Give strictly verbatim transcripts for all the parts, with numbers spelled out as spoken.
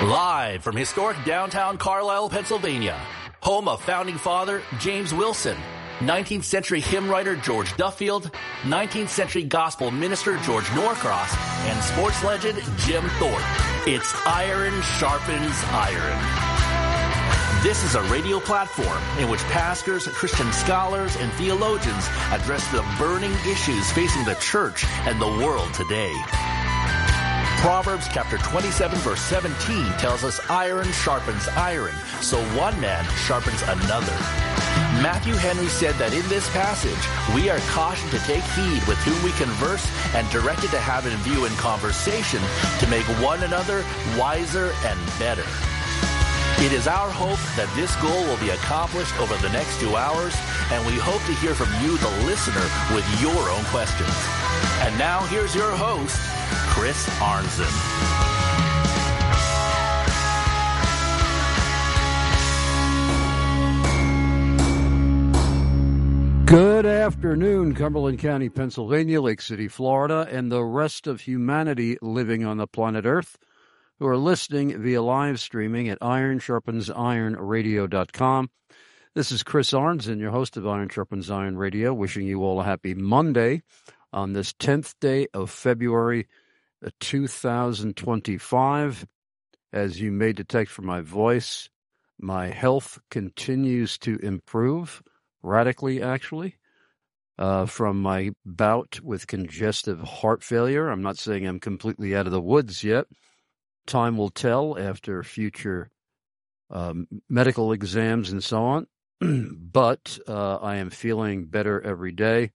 Live from historic downtown Carlisle, Pennsylvania, home of founding father James Wilson, nineteenth century hymn writer George Duffield, nineteenth century gospel minister George Norcross, and sports legend Jim Thorpe. It's Iron Sharpens Iron. This is a radio platform in which pastors, Christian scholars, and theologians address the burning issues facing the church and the world today. Proverbs chapter twenty-seven verse seventeen tells us iron sharpens iron, so one man sharpens another. Matthew Henry said that in this passage, we are cautioned to take heed with whom we converse and directed to have in view in conversation to make one another wiser and better. It is our hope that this goal will be accomplished over the next two hours, and we hope to hear from you, the listener, with your own questions. And now here's your host, Chris Arnzen. Good afternoon, Cumberland County, Pennsylvania, Lake City, Florida, and the rest of humanity living on the planet Earth who are listening via live streaming at iron sharpens iron radio dot com. This is Chris Arnzen, your host of Iron Sharpens Iron Radio, wishing you all a happy Monday on this tenth day of February two thousand twenty-five. As you may detect from my voice, my health continues to improve, radically actually, uh, from my bout with congestive heart failure. I'm not saying I'm completely out of the woods yet. Time will tell after future um, medical exams and so on, but uh, I am feeling better every day.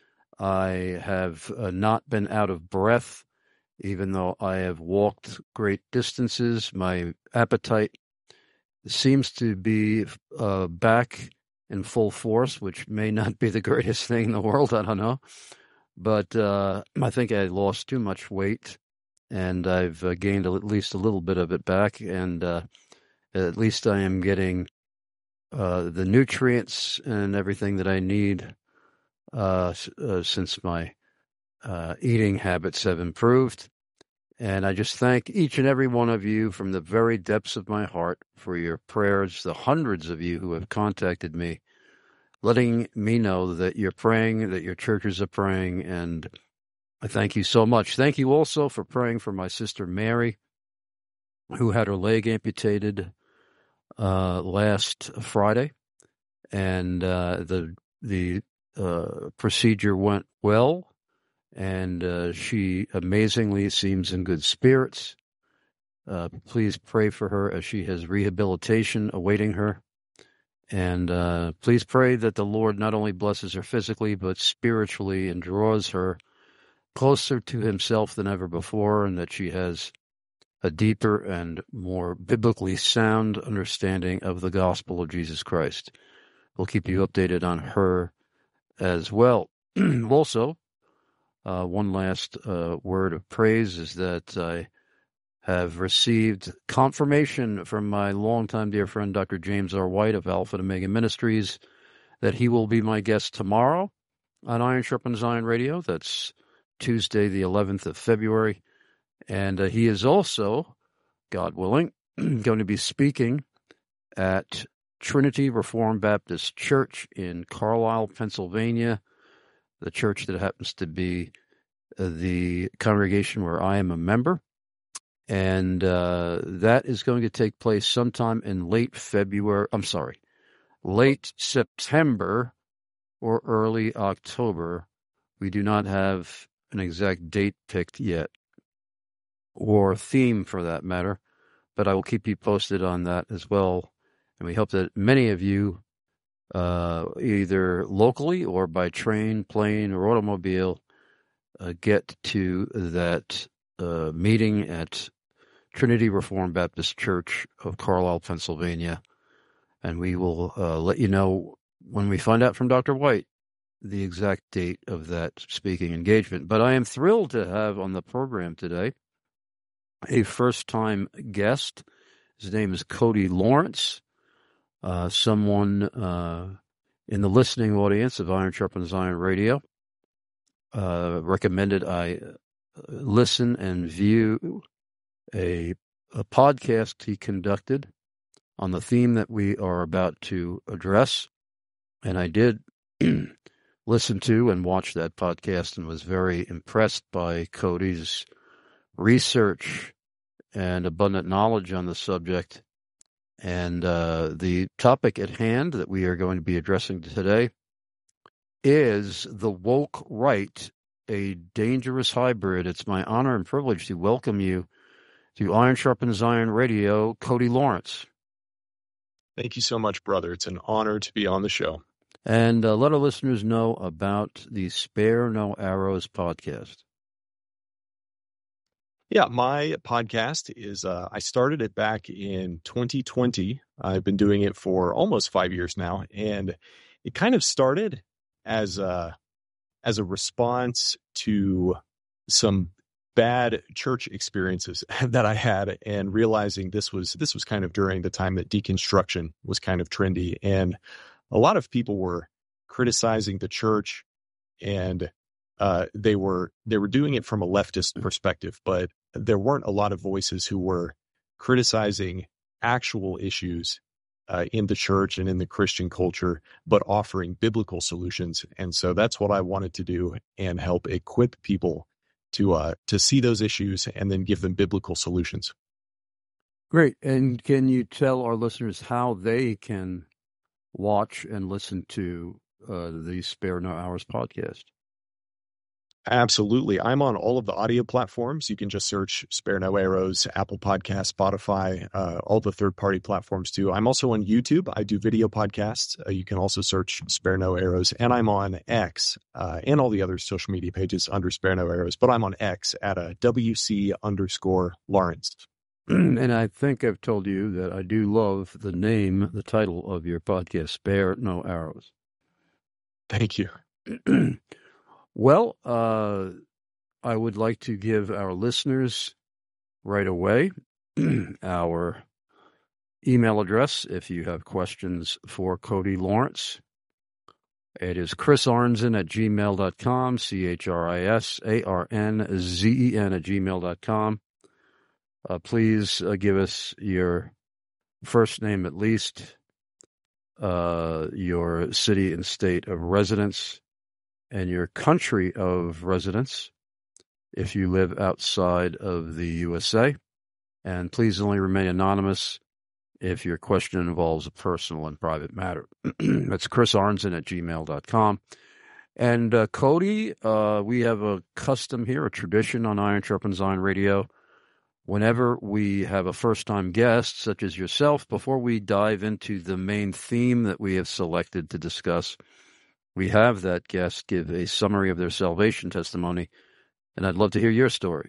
I have uh, not been out of breath, even though I have walked great distances. My appetite seems to be uh, back in full force, which may not be the greatest thing in the world. I don't know. But uh, I think I lost too much weight, and I've uh, gained at least a little bit of it back. And uh, at least I am getting uh, the nutrients and everything that I need uh, uh, since my uh, eating habits have improved. And I just thank each and every one of you from the very depths of my heart for your prayers, the hundreds of you who have contacted me, letting me know that you're praying, that your churches are praying, and I thank you so much. Thank you also for praying for my sister Mary, who had her leg amputated uh, last Friday, and uh, the the uh, procedure went well. And uh, she amazingly seems in good spirits. Uh, please pray for her as she has rehabilitation awaiting her. And uh, please pray that the Lord not only blesses her physically, but spiritually, and draws her closer to himself than ever before, and that she has a deeper and more biblically sound understanding of the gospel of Jesus Christ. We'll keep you updated on her as well. Also, Uh, one last uh, word of praise is that I have received confirmation from my longtime dear friend, Doctor James R. White of Alpha and Omega Ministries, that he will be my guest tomorrow on Iron Sharpens Iron Radio. That's Tuesday, the eleventh of February. And uh, he is also, God willing, going to be speaking at Trinity Reformed Baptist Church in Carlisle, Pennsylvania, the church that happens to be uh, the congregation where I am a member. And uh, that is going to take place sometime in late February, I'm sorry, late September or early October. We do not have an exact date picked yet, or theme for that matter, but I will keep you posted on that as well. And we hope that many of you Uh, either locally or by train, plane, or automobile, uh, get to that uh, meeting at Trinity Reformed Baptist Church of Carlisle, Pennsylvania. And we will uh, let you know when we find out from Doctor White the exact date of that speaking engagement. But I am thrilled to have on the program today a first-time guest. His name is Cody Lawrence. Uh, someone uh, in the listening audience of Iron Sharpens Iron Radio uh, recommended I listen and view a a podcast he conducted on the theme that we are about to address. And I did listen to and watch that podcast and was very impressed by Cody's research and abundant knowledge on the subject. And uh, the topic at hand that we are going to be addressing today is the woke right, a dangerous hybrid. It's my honor and privilege to welcome you to Iron Sharpens Iron Radio, Cody Lawrence. Thank you so much, brother. It's an honor to be on the show. And uh, let our listeners know about the Spare No Arrows podcast. Yeah, my podcast is, uh, I started it back in twenty twenty. I've been doing it for almost five years now. And it kind of started as a, as a response to some bad church experiences that I had, and realizing this was, this was kind of during the time that deconstruction was kind of trendy. And a lot of people were criticizing the church, and uh, they were, they were doing it from a leftist perspective, but there weren't a lot of voices who were criticizing actual issues uh, in the church and in the Christian culture, but offering biblical solutions. And so that's what I wanted to do, and help equip people to uh, to see those issues and then give them biblical solutions. Great. And can you tell our listeners how they can watch and listen to uh, the Spare No Hours podcast? Absolutely. I'm on all of the audio platforms. You can just search Spare No Arrows, Apple Podcasts, Spotify, uh, all the third-party platforms too. I'm also on YouTube. I do video podcasts. Uh, you can also search Spare No Arrows. And I'm on X uh, and all the other social media pages under Spare No Arrows. But I'm on X at a W C underscore Lawrence. And I think I've told you that I do love the name, the title of your podcast, Spare No Arrows. Thank you. Well, uh, I would like to give our listeners right away our email address if you have questions for Cody Lawrence. It is chris arnzen at gmail dot com, C H R I S A R N Z E N at gmail dot com. Uh, please uh, give us your first name at least, uh, your city and state of residence, and your country of residence if you live outside of the U S A. And please only remain anonymous if your question involves a personal and private matter. That's chris arnzen at gmail dot com. And uh, Cody, uh, we have a custom here, a tradition on Iron Sharpens Iron Radio. Whenever we have a first-time guest, such as yourself, before we dive into the main theme that we have selected to discuss, we have that guest give a summary of their salvation testimony, and I'd love to hear your story.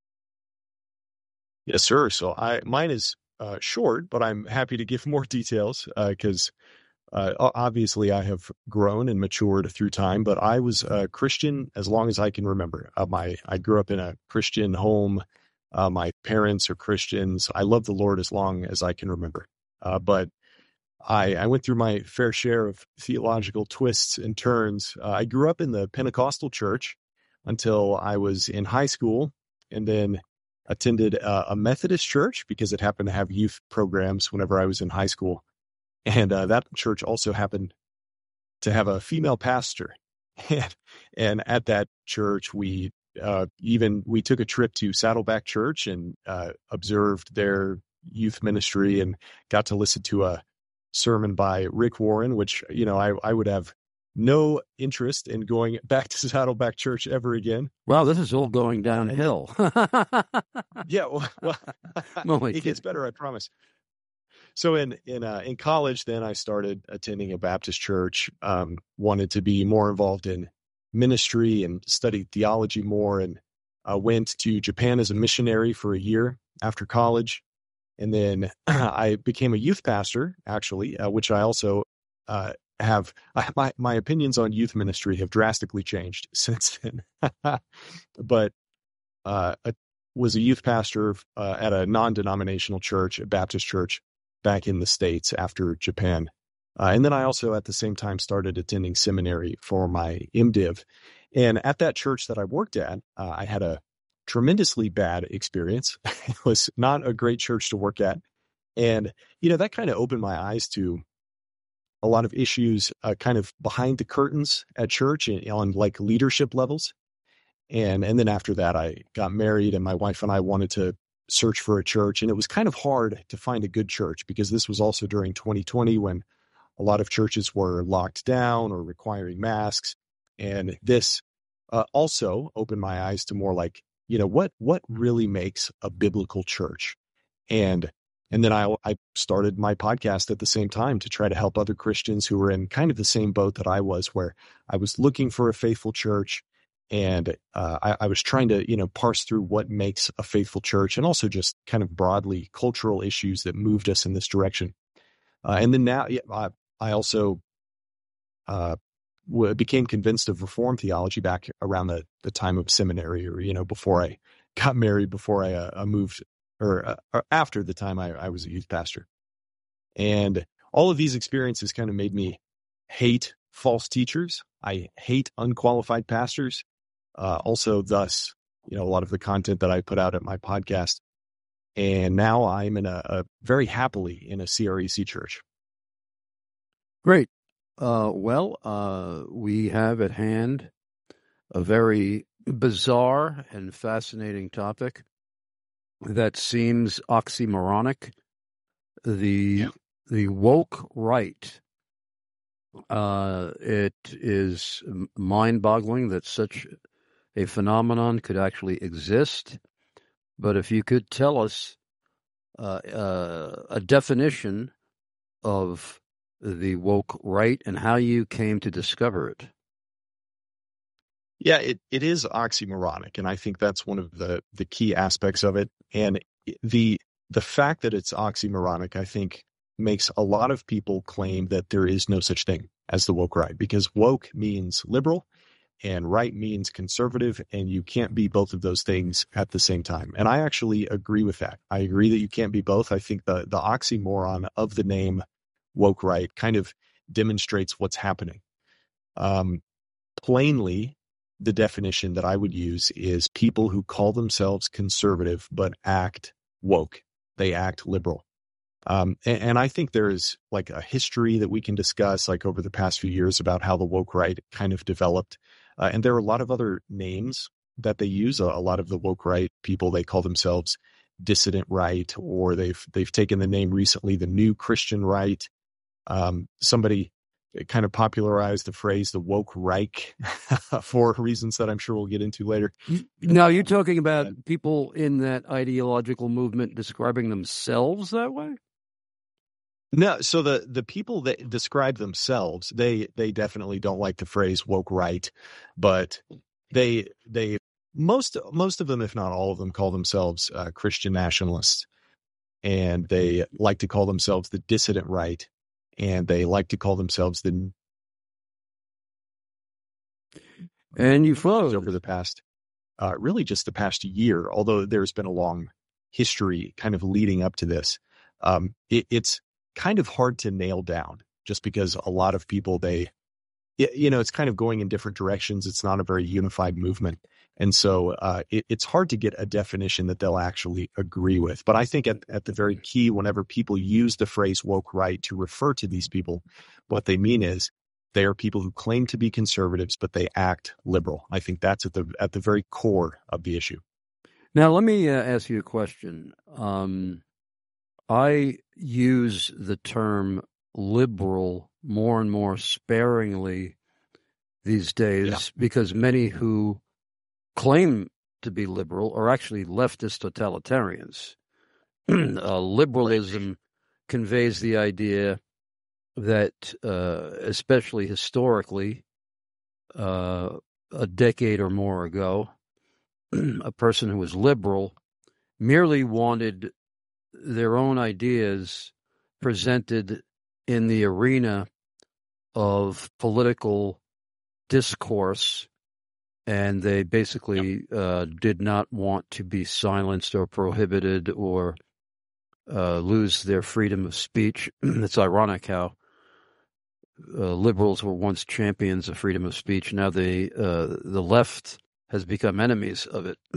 Yes, sir. So I mine is uh, short, but I'm happy to give more details because uh, uh, obviously I have grown and matured through time. But I was a Christian as long as I can remember. Uh, my I grew up in a Christian home. Uh, my parents are Christians. I love the Lord as long as I can remember. Uh, but I, I went through my fair share of theological twists and turns. Uh, I grew up in the Pentecostal church until I was in high school, and then attended uh, a Methodist church because it happened to have youth programs whenever I was in high school. And uh, that church also happened to have a female pastor. And, and at that church, we uh, even we took a trip to Saddleback Church and uh, observed their youth ministry and got to listen to a sermon by Rick Warren, which, you know, I, I would have no interest in going back to Saddleback Church ever again. Wow, this is all going downhill. Yeah, well, well no, it gets better, I promise. So in in uh, in college, then I started attending a Baptist church. Um, wanted to be more involved in ministry and studied theology more, and uh, went to Japan as a missionary for a year after college. And then I became a youth pastor, actually, uh, which I also uh, have. I, my my opinions on youth ministry have drastically changed since then. But uh, I was a youth pastor uh, at a non-denominational church, a Baptist church, back in the States after Japan. Uh, and then I also at the same time started attending seminary for my MDiv. And at that church that I worked at, uh, I had a tremendously bad experience. It was not a great church to work at. And, you know, that kind of opened my eyes to a lot of issues uh, kind of behind the curtains at church and on like leadership levels. And, and then after that, I got married and my wife and I wanted to search for a church. And it was kind of hard to find a good church because this was also during twenty twenty when a lot of churches were locked down or requiring masks. And this uh, also opened my eyes to more like, you know, what, what really makes a biblical church? And, and then I, I started my podcast at the same time to try to help other Christians who were in kind of the same boat that I was, where I was looking for a faithful church. And uh, I, I was trying to, you know, parse through what makes a faithful church and also just kind of broadly cultural issues that moved us in this direction. Uh, and then now yeah, I, I also uh, w- became convinced of Reformed theology back around the, the time of seminary, or, you know, before I got married, before I uh, moved, or, uh, or after the time I, I was a youth pastor. And all of these experiences kind of made me hate false teachers. I hate unqualified pastors. Uh, also, thus, you know, a lot of the content that I put out at my podcast. And now I'm in a, a very happily in a C R E C church. Great. Uh, well, uh, we have at hand a very bizarre and fascinating topic that seems oxymoronic. The, yeah. the woke right. Uh, it is mind-boggling that such a phenomenon could actually exist. But if you could tell us uh, uh, a definition of the woke right and how you came to discover it. Yeah, it, it is oxymoronic, and I think that's one of the, the key aspects of it. And the the fact that it's oxymoronic, I think, makes a lot of people claim that there is no such thing as the woke right, because woke means liberal and right means conservative, and you can't be both of those things at the same time. And I actually agree with that. I agree that you can't be both. I think the, the oxymoron of the name woke right kind of demonstrates what's happening. Um, plainly, the definition that I would use is people who call themselves conservative but act woke. They act liberal. Um, and, and I think there is like a history that we can discuss like over the past few years about how the woke right kind of developed. Uh, and there are a lot of other names that they use. A, a lot of the woke right people, they call themselves dissident right, or they've they've taken the name recently, the new Christian right. Um, somebody kind of popularized the phrase the woke Reich for reasons that I'm sure we'll get into later. Now, you're talking about people in that ideological movement describing themselves that way? No, so the, the people that describe themselves, they they definitely don't like the phrase woke right, but they they most most of them, if not all of them, call themselves uh, Christian nationalists, and they like to call themselves the dissident right, and they like to call themselves the. And you followed over the past, uh, really just the past year, although there's been a long history kind of leading up to this. Um, it, it's kind of hard to nail down just because a lot of people, they, you know, it's kind of going in different directions. It's not a very unified movement. And so uh, it, it's hard to get a definition that they'll actually agree with. But I think at, at the very key, whenever people use the phrase woke right to refer to these people, what they mean is they are people who claim to be conservatives, but they act liberal. I think that's at the at the very core of the issue. Now, let me uh, ask you a question. Um, I use the term liberal more and more sparingly these days yeah. because many who claim to be liberal are actually leftist totalitarians. uh, liberalism conveys the idea that, uh, especially historically, uh, a decade or more ago, a person who was liberal merely wanted their own ideas presented in the arena of political discourse, and they basically yep. uh, did not want to be silenced or prohibited or uh, lose their freedom of speech. It's ironic how uh, liberals were once champions of freedom of speech. Now the uh, the left has become enemies of it.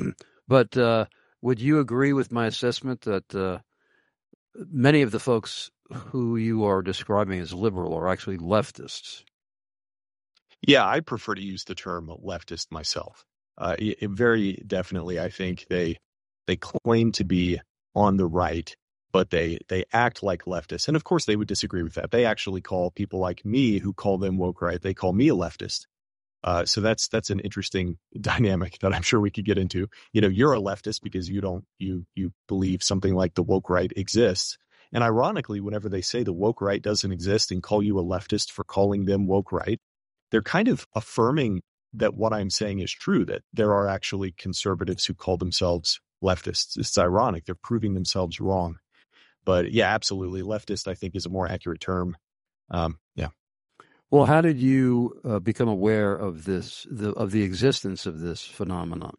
But uh, would you agree with my assessment that uh, many of the folks who you are describing as liberal are actually leftists? Yeah, I prefer to use the term leftist myself. Uh, it, it very definitely, I think they they claim to be on the right, but they they act like leftists. And of course, they would disagree with that. They actually call people like me, who call them woke right, they call me a leftist. Uh, so that's that's an interesting dynamic that I'm sure we could get into. You know, you're a leftist because you don't you you believe something like the woke right exists. And ironically, whenever they say the woke right doesn't exist and call you a leftist for calling them woke right, they're kind of affirming that what I'm saying is true, that there are actually conservatives who call themselves leftists. It's ironic. They're proving themselves wrong. But yeah, absolutely. Leftist, I think, is a more accurate term. Um, yeah. Well, how did you uh, become aware of this, the, of the existence of this phenomenon?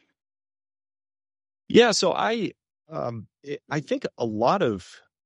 Yeah, so I, um, I think a lot of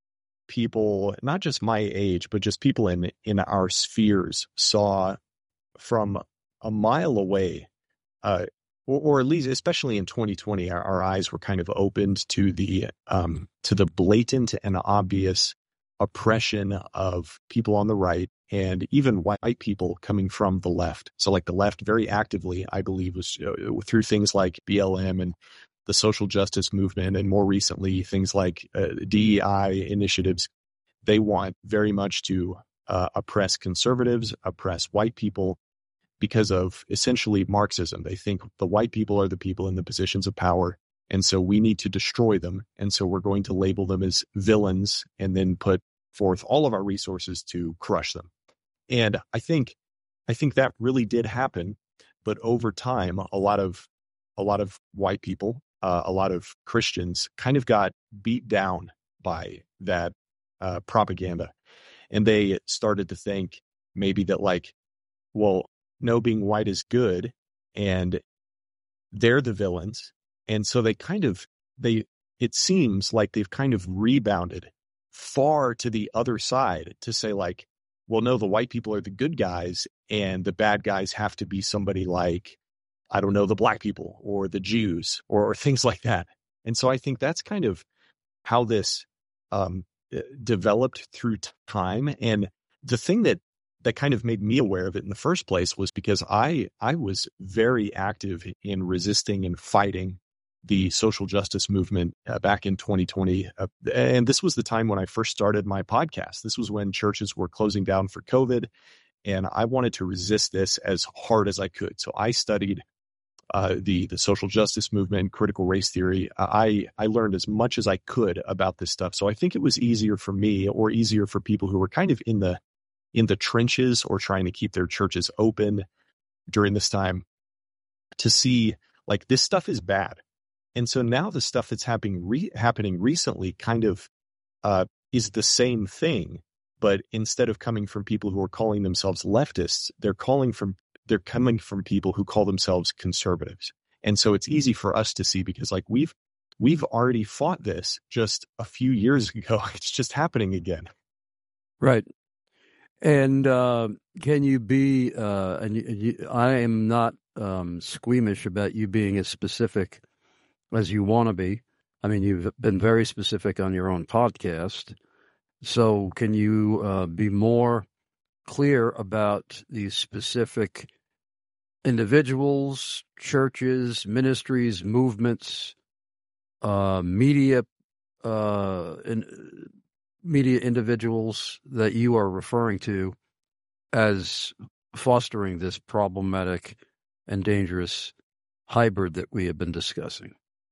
people, not just my age, but just people in in our spheres, saw from a mile away, uh, or, or at least, especially in twenty twenty, our, our eyes were kind of opened to the um, to the blatant and obvious oppression of people on the right and even white people coming from the left. So like the left very actively, I believe, was uh, through things like B L M and the social justice movement, and more recently, things like uh, D E I initiatives. They want very much to uh, oppress conservatives, oppress white people, because of essentially Marxism. They think the white people are the people in the positions of power, and so we need to destroy them. And so we're going to label them as villains and then put forth all of our resources to crush them. And I think, I think that really did happen. But over time, a lot of, a lot of white people, uh, a lot of Christians kind of got beat down by that uh, propaganda. And they started to think maybe that like, well, no, being white is good and they're the villains. And so they kind of, they, it seems like they've kind of rebounded far to the other side to say like, well, no, the white people are the good guys and the bad guys have to be somebody like, I don't know, the black people or the Jews or, or things like that. And so I think that's kind of how this um, developed through time. And the thing that that kind of made me aware of it in the first place was because I I was very active in resisting and fighting the social justice movement uh, back in twenty twenty. Uh, and this was the time when I first started my podcast. This was when churches were closing down for COVID, and I wanted to resist this as hard as I could. So I studied uh, the the social justice movement, critical race theory. I I learned as much as I could about this stuff. So I think it was easier for me, or easier for people who were kind of in the in the trenches or trying to keep their churches open during this time, to see like this stuff is bad. And so now the stuff that's happening re- happening recently kind of uh, is the same thing, but instead of coming from people who are calling themselves leftists, they're calling from they're coming from people who call themselves conservatives. And so it's easy for us to see because like we've we've already fought this just a few years ago. It's just happening again. Right. And uh, can you be, uh, and you, you, I am not um, squeamish about you being as specific as you want to be. I mean, you've been very specific on your own podcast. So can you uh, be more clear about these specific individuals, churches, ministries, movements, uh, media, uh, and media individuals that you are referring to as fostering this problematic and dangerous hybrid that we have been discussing?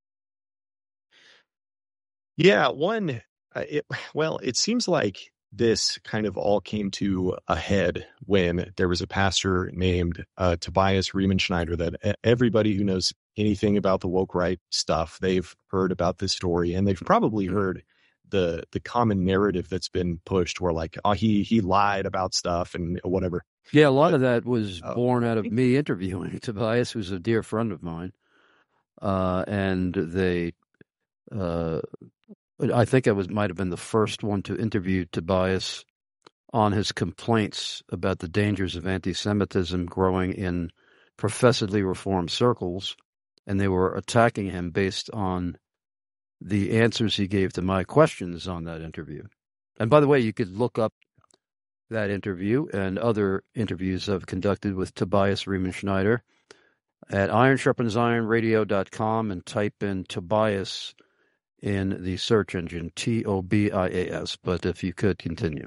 Yeah, one, uh, it, well, it seems like this kind of all came to a head when there was a pastor named uh, Tobias Riemenschneider that everybody who knows anything about the woke right stuff, they've heard about this story, and they've probably heard the the common narrative that's been pushed where like, oh, he he lied about stuff and whatever. Yeah, a lot of that was uh, born out of me interviewing Tobias, who's a dear friend of mine. Uh, and they, uh, I think I was might have been the first one to interview Tobias on his complaints about the dangers of anti-Semitism growing in professedly reformed circles. and they were attacking him based on the answers he gave to my questions on that interview. And by the way, you could look up that interview and other interviews I've conducted with Tobias Riemenschneider at iron sharpens iron radio dot com and type in Tobias in the search engine, T O B I A S. But if you could continue.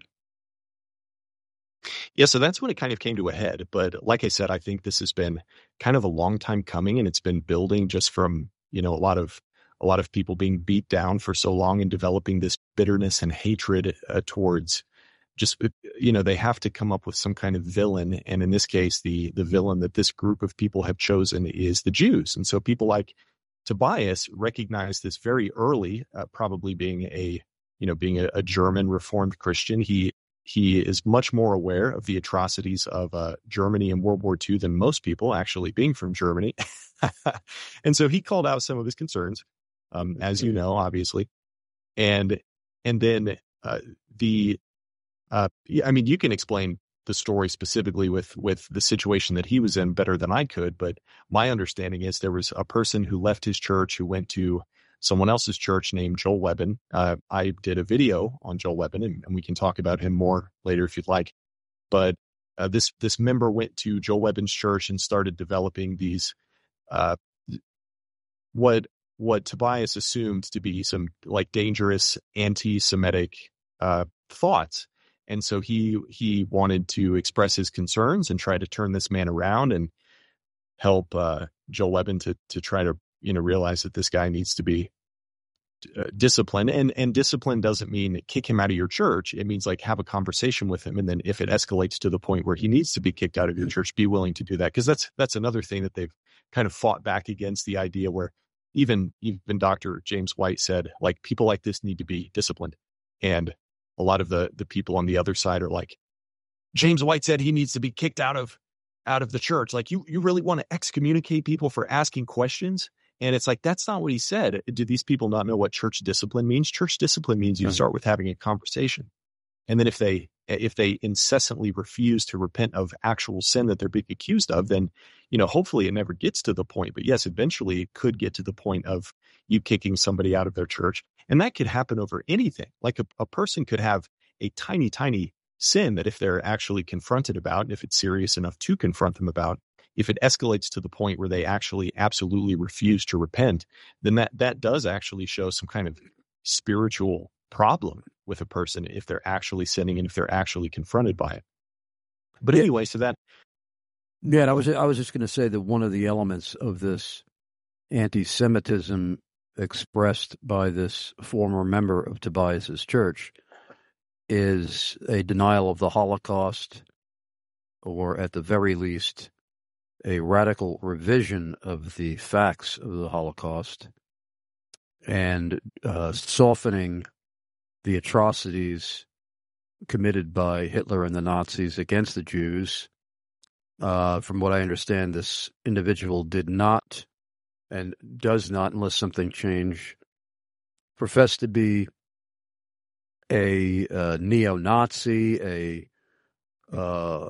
Yeah, so that's when it kind of came to a head. But like I said, I think this has been kind of a long time coming, and it's been building just from, you know, a lot of a lot of people being beat down for so long and developing this bitterness and hatred uh, towards just, you know, they have to come up with some kind of villain. And in this case, the the villain that this group of people have chosen is the Jews. And so people like Tobias recognized this very early, uh, probably being a, you know, being a, a German Reformed Christian. He he is much more aware of the atrocities of uh, Germany in World War Two than most people, actually being from Germany. And so he called out some of his concerns, um, as you know, obviously. And and then uh, the Uh, I mean, you can explain the story specifically with, with the situation that he was in better than I could, but my understanding is there was a person who left his church who went to someone else's church named Joel Webbin. Uh, I did a video on Joel Webbin, and, and we can talk about him more later if you'd like. But uh, this this member went to Joel Webbin's church and started developing these uh, what what Tobias assumed to be some like dangerous anti-Semitic uh, thoughts. And so he he wanted to express his concerns and try to turn this man around and help uh, Joel Webbin to to try to, you know, realize that this guy needs to be uh, disciplined. And and discipline doesn't mean kick him out of your church. It means like have a conversation with him, and then if it escalates to the point where he needs to be kicked out of your church, be willing to do that. Because that's that's another thing that they've kind of fought back against, the idea where even even Doctor James White said, like, people like this need to be disciplined. And a lot of the, the people on the other side are like, James White said he needs to be kicked out of out of the church. Like, you you really want to excommunicate people for asking questions? And it's like, that's not what he said. Do these people not know what church discipline means? Church discipline means you start with having a conversation. And then if they if they incessantly refuse to repent of actual sin that they're being accused of, then, you know, hopefully it never gets to the point. But yes, eventually it could get to the point of you kicking somebody out of their church. And that could happen over anything. Like a, a person could have a tiny, tiny sin that if they're actually confronted about, and if it's serious enough to confront them about, if it escalates to the point where they actually absolutely refuse to repent, then that, that does actually show some kind of spiritual problem with a person if they're actually sinning and if they're actually confronted by it. But yeah. anyway, so that. Yeah, and I was, I was just going to say that one of the elements of this anti-Semitism expressed by this former member of Tobias's church is a denial of the Holocaust, or at the very least, a radical revision of the facts of the Holocaust, and uh, softening the atrocities committed by Hitler and the Nazis against the Jews. Uh, from what I understand, this individual did not and does not, unless something changed, profess to be a uh, neo-Nazi, a, uh,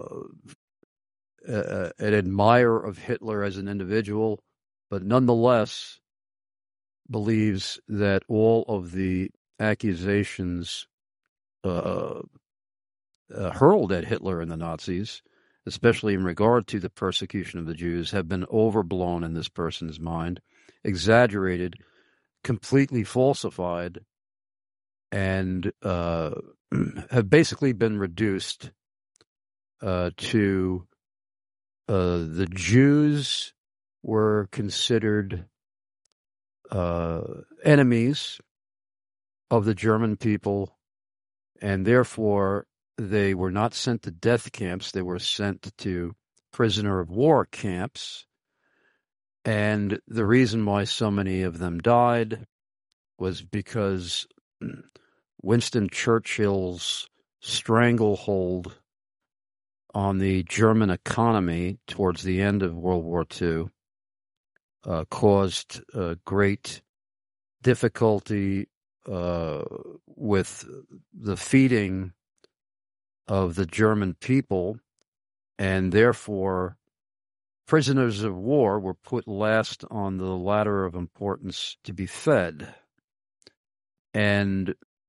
a an admirer of Hitler as an individual, but nonetheless believes that all of the accusations uh, uh, hurled at Hitler and the Nazis, especially in regard to the persecution of the Jews, have been overblown in this person's mind, exaggerated, completely falsified, and uh, have basically been reduced uh, to uh, the Jews were considered uh, enemies of the German people, and therefore they were not sent to death camps. They were sent to prisoner of war camps. And the reason why so many of them died was because Winston Churchill's stranglehold on the German economy towards the end of World War Two uh, caused uh, great difficulty uh, with the feeding of the German people, and therefore prisoners of war were put last on the ladder of importance to be fed. And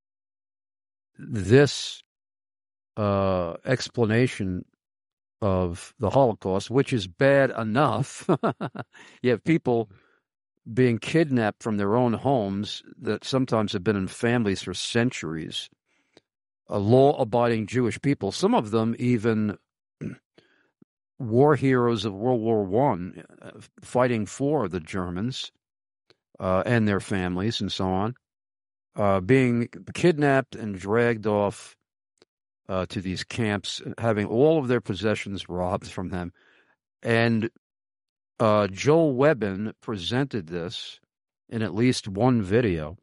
this uh, explanation of the Holocaust, which is bad enough, you have people being kidnapped from their own homes that sometimes have been in families for centuries, uh, law-abiding Jewish people, some of them even war heroes of World War One, uh, fighting for the Germans uh, and their families and so on, uh, being kidnapped and dragged off uh, to these camps, having all of their possessions robbed from them. And uh, Joel Webbin presented this in at least one video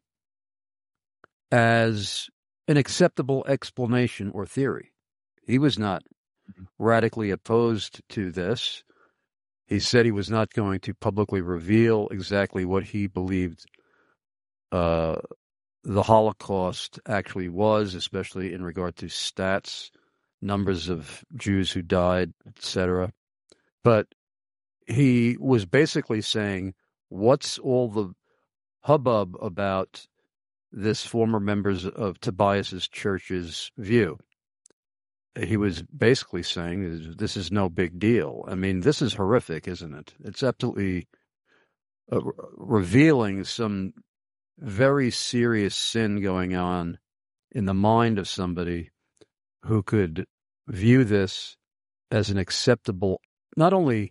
as an acceptable explanation or theory. He was not radically opposed to this. He said he was not going to publicly reveal exactly what he believed uh, the Holocaust actually was, especially in regard to stats, numbers of Jews who died, et cetera. But he was basically saying, what's all the hubbub about this former members of Tobias's church's view? He was basically saying this is no big deal. I mean, this is horrific, isn't it? It's absolutely uh, revealing some very serious sin going on in the mind of somebody who could view this as an acceptable, not only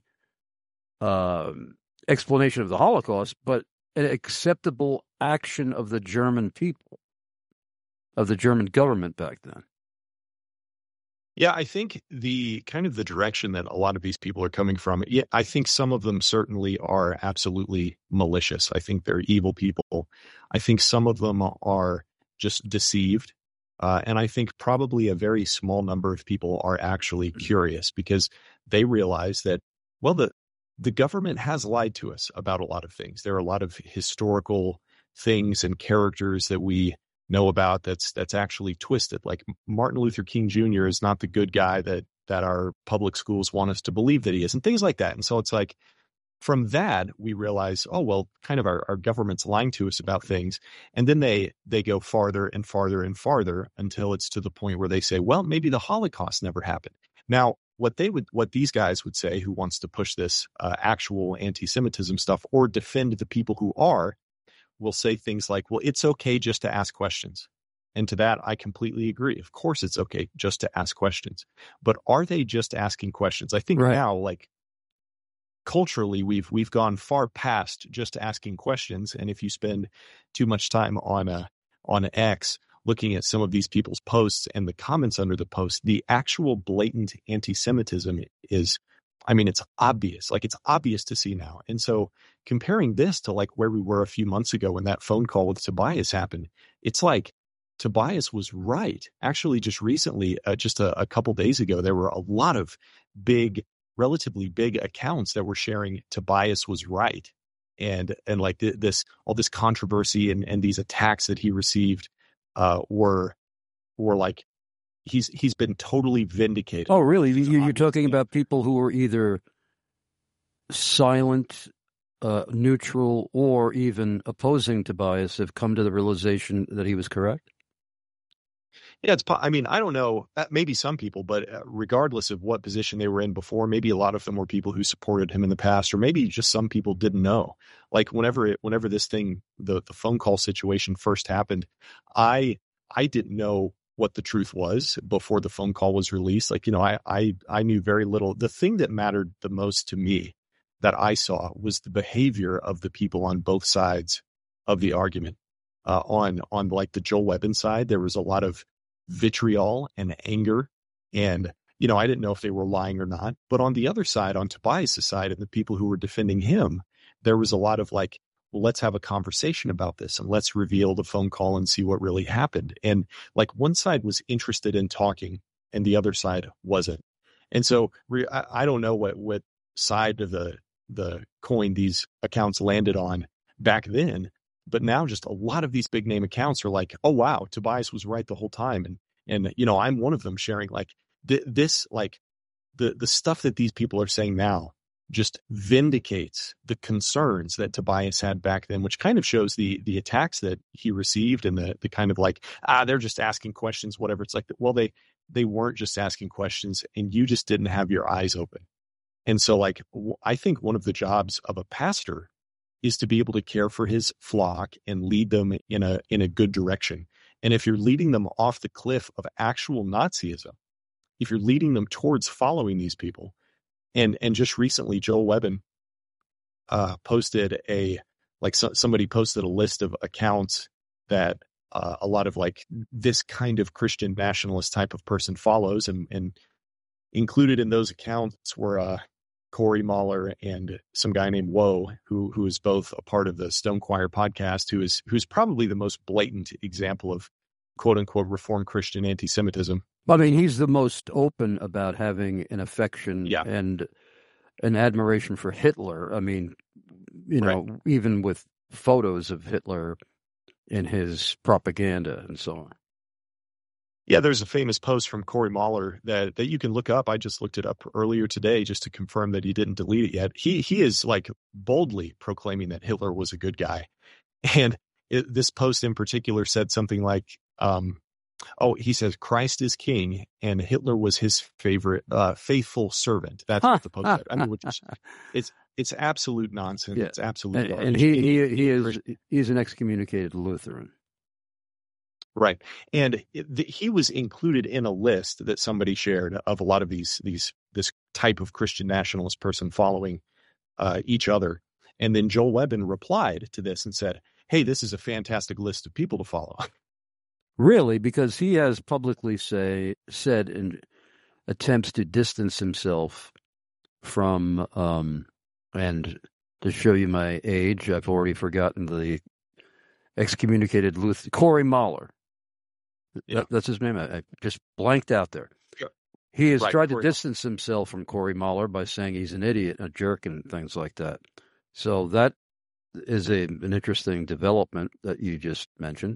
uh, explanation of the Holocaust, but an acceptable action of the German people, of the German government back then. Yeah, I think the kind of the direction that a lot of these people are coming from, yeah, I think some of them certainly are absolutely malicious. I think they're evil people. I think some of them are just deceived. Uh, and I think probably a very small number of people are actually curious because they realize that, well, the, the government has lied to us about a lot of things. There are a lot of historical things and characters that we know about that's that's actually twisted. Like Martin Luther King Junior is not the good guy that that our public schools want us to believe that he is, and things like that. And so it's like from that we realize, oh well, kind of our, our government's lying to us about things, and then they they go farther and farther and farther until it's to the point where they say, well, maybe the Holocaust never happened. Now, what they would what these guys would say, who wants to push this uh, actual anti-Semitism stuff or defend the people who are, will say things like, well, it's okay just to ask questions. And to that, I completely agree. Of course, it's okay just to ask questions. But are they just asking questions? I think right now, like culturally, we've we've gone far past just asking questions. And if you spend too much time on a on X looking at some of these people's posts and the comments under the post, the actual blatant anti-Semitism is, I mean, it's obvious, like it's obvious to see now. And so comparing this to like where we were a few months ago when that phone call with Tobias happened, it's like Tobias was right. Actually, just recently, uh, just a, a couple days ago, there were a lot of big, relatively big accounts that were sharing Tobias was right. And, and like th- this, all this controversy and, and these attacks that he received uh, were, were like, He's he's been totally vindicated. Oh, really? You, you're talking about people who were either silent, uh, neutral, or even opposing Tobias have come to the realization that he was correct? Yeah, it's. I mean, I don't know. Maybe some people, but regardless of what position they were in before, maybe a lot of them were people who supported him in the past, or maybe just some people didn't know. Like whenever it, whenever this thing, the the phone call situation first happened, I I didn't know what the truth was before the phone call was released. Like, you know, I, I, I knew very little. The thing that mattered the most to me that I saw was the behavior of the people on both sides of the argument. Uh, on, on like the Joel Webbin side, there was a lot of vitriol and anger. And, you know, I didn't know if they were lying or not, but on the other side, on Tobias's side and the people who were defending him, there was a lot of like, well, let's have a conversation about this and let's reveal the phone call and see what really happened. And like one side was interested in talking and the other side wasn't. And so re- I, I don't know what, what side of the, the coin these accounts landed on back then, but now just a lot of these big name accounts are like, oh, wow, Tobias was right the whole time. And, and, you know, I'm one of them sharing like th- this, like the, the stuff that these people are saying now, just vindicates the concerns that Tobias had back then, which kind of shows the the attacks that he received and the the kind of like, ah, they're just asking questions, whatever. It's like, well, they they weren't just asking questions, and you just didn't have your eyes open. And so, like, I think one of the jobs of a pastor is to be able to care for his flock and lead them in a in a good direction. And if you're leading them off the cliff of actual Nazism, if you're leading them towards following these people, and and just recently, Joel Webbin uh, posted a like so, somebody posted a list of accounts that uh, a lot of like this kind of Christian nationalist type of person follows, and and included in those accounts were uh, Corey Mahler and some guy named Woe, who who is both a part of the Stone Choir podcast, who is who's probably the most blatant example of quote unquote Reformed Christian anti-Semitism. I mean, he's the most open about having an affection yeah. and an admiration for Hitler. I mean, you know, right. even with photos of Hitler in his propaganda and so on. Yeah, there's a famous post from Corey Mahler that, that you can look up. I just looked it up earlier today just to confirm that he didn't delete it yet. He he is like boldly proclaiming that Hitler was a good guy. And it, this post in particular said something like, um, oh, he says, Christ is king and Hitler was his favorite, uh, faithful servant. That's what the post said. I mean, which is, it's, it's absolute nonsense. Yeah. It's absolute and, and he, he, he is, he's an excommunicated Lutheran. Right. And it, the, he was included in a list that somebody shared of a lot of these, these, this type of Christian nationalist person following uh, each other. And then Joel Webbin replied to this and said, hey, this is a fantastic list of people to follow. Really? Because he has publicly say said in attempts to distance himself from, um, and to show you my age, I've already forgotten the excommunicated Lutheran, Corey Mahler. Yeah. That, that's his name. I, I just blanked out there. Sure. He has right, tried Corey. to distance himself from Corey Mahler by saying he's an idiot, a jerk, and things like that. So that is a an interesting development that you just mentioned.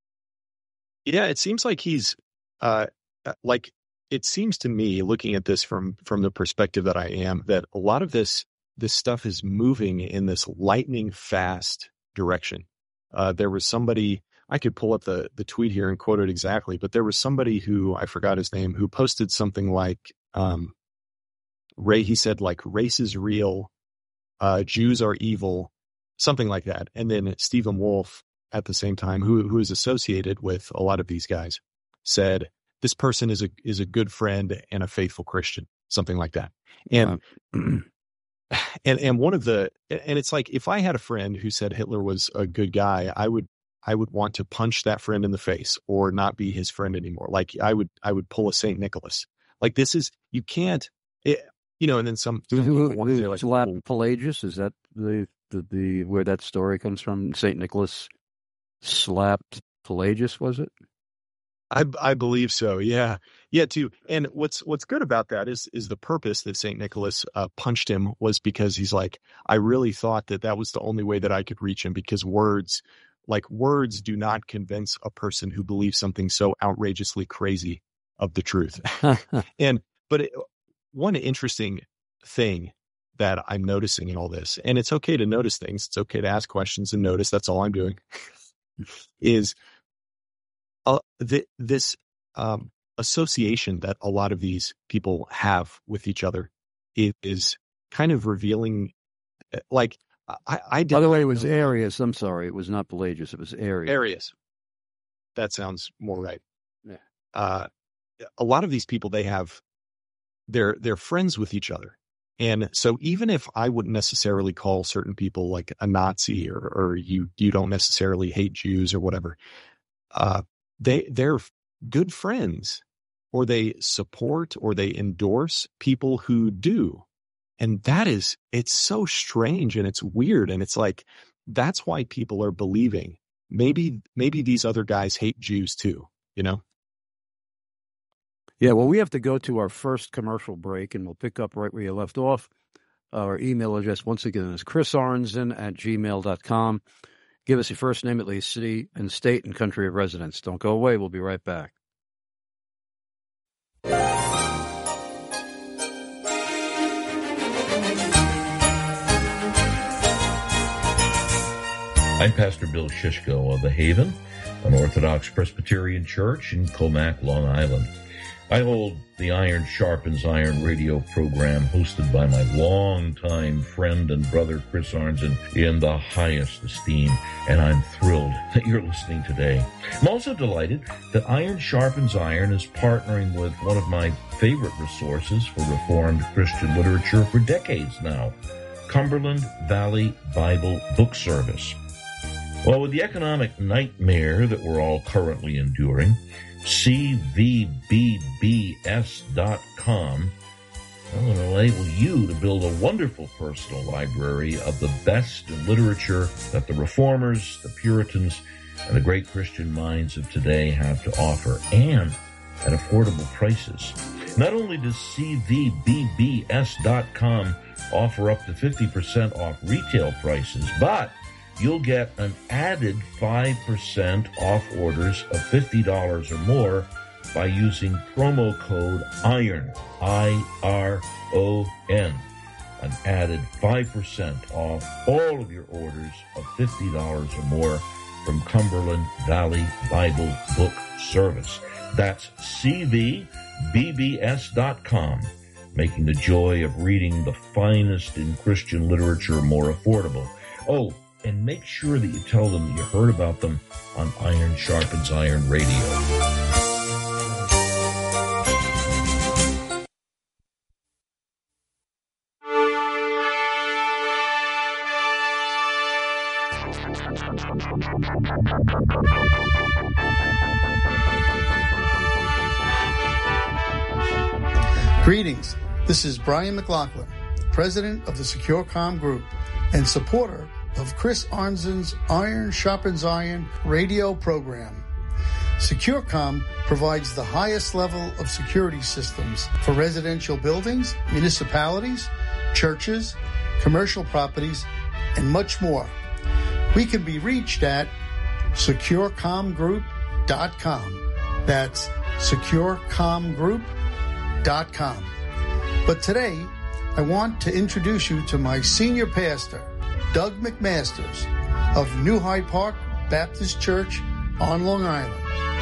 Yeah, it seems like he's uh, like it seems to me, looking at this from from the perspective that I am, that a lot of this this stuff is moving in this lightning fast direction. Uh, there was somebody. I could pull up the, the tweet here and quote it exactly, but there was somebody who, I forgot his name, who posted something like, um, Ray, he said like, race is real, uh, Jews are evil, something like that. And then Stephen Wolf at the same time, who, who is associated with a lot of these guys, said, this person is a, is a good friend and a faithful Christian, something like that. And, uh, and, and one of the, and it's like, if I had a friend who said Hitler was a good guy, I would, I would want to punch that friend in the face or not be his friend anymore. Like I would, I would pull a Saint Nicholas. Like this is, you can't, it, you know, and then some. some who, people who, say like, slapped well, Pelagius? Is that the, the, the, where that story comes from? Saint Nicholas slapped Pelagius, was it? I, I believe so. Yeah. Yeah, too. And what's, what's good about that is, is the purpose that Saint Nicholas uh, punched him was because he's like, I really thought that that was the only way that I could reach him, because words, like words do not convince a person who believes something so outrageously crazy of the truth. And, but it, one interesting thing that I'm noticing in all this, and it's okay to notice things, it's okay to ask questions and notice, that's all I'm doing, is uh, th- this um, association that a lot of these people have with each other is, is kind of revealing, like, I, I By the way, it was Arius. I'm sorry. It was not Pelagius. It was Arius. Arius. That sounds more right. Yeah. Uh, a lot of these people, they have, they're, they're friends with each other. And so even if I wouldn't necessarily call certain people like a Nazi or, or you, you don't necessarily hate Jews or whatever, uh, they, they're good friends, or they support or they endorse people who do. And that is, it's so strange and it's weird. And it's like, that's why people are believing maybe, maybe these other guys hate Jews too, you know? Yeah, well, we have to go to our first commercial break, and we'll pick up right where you left off. Our email address, once again, is chris aronson at gmail dot com. Give us your first name, at least city and state and country of residence. Don't go away. We'll be right back. I'm Pastor Bill Shishko of The Haven, an Orthodox Presbyterian church in Comac, Long Island. I hold the Iron Sharpens Iron radio program hosted by my longtime friend and brother Chris Arnzen in the highest esteem, and I'm thrilled that you're listening today. I'm also delighted that Iron Sharpens Iron is partnering with one of my favorite resources for Reformed Christian literature for decades now, Cumberland Valley Bible Book Service. Well, with the economic nightmare that we're all currently enduring, C V B B S dot com will enable you to build a wonderful personal library of the best in literature that the Reformers, the Puritans, and the great Christian minds of today have to offer, and at affordable prices. Not only does C V B B S dot com offer up to fifty percent off retail prices, but you'll get an added five percent off orders of fifty dollars or more by using promo code IRON, I R O N. An added five percent off all of your orders of fifty dollars or more from Cumberland Valley Bible Book Service. That's C V B B S dot com, making the joy of reading the finest in Christian literature more affordable. Oh, and make sure that you tell them that you heard about them on Iron Sharpens Iron Radio. Greetings. This is Brian McLaughlin, president of the Secure Comm Group and supporter of Chris Arnzen's Iron Sharpens Iron radio program. SecureCom provides the highest level of security systems for residential buildings, municipalities, churches, commercial properties, and much more. We can be reached at secure comm group dot com. That's secure comm group dot com. But today, I want to introduce you to my senior pastor, Doug McMasters of New Hyde Park Baptist Church on Long Island.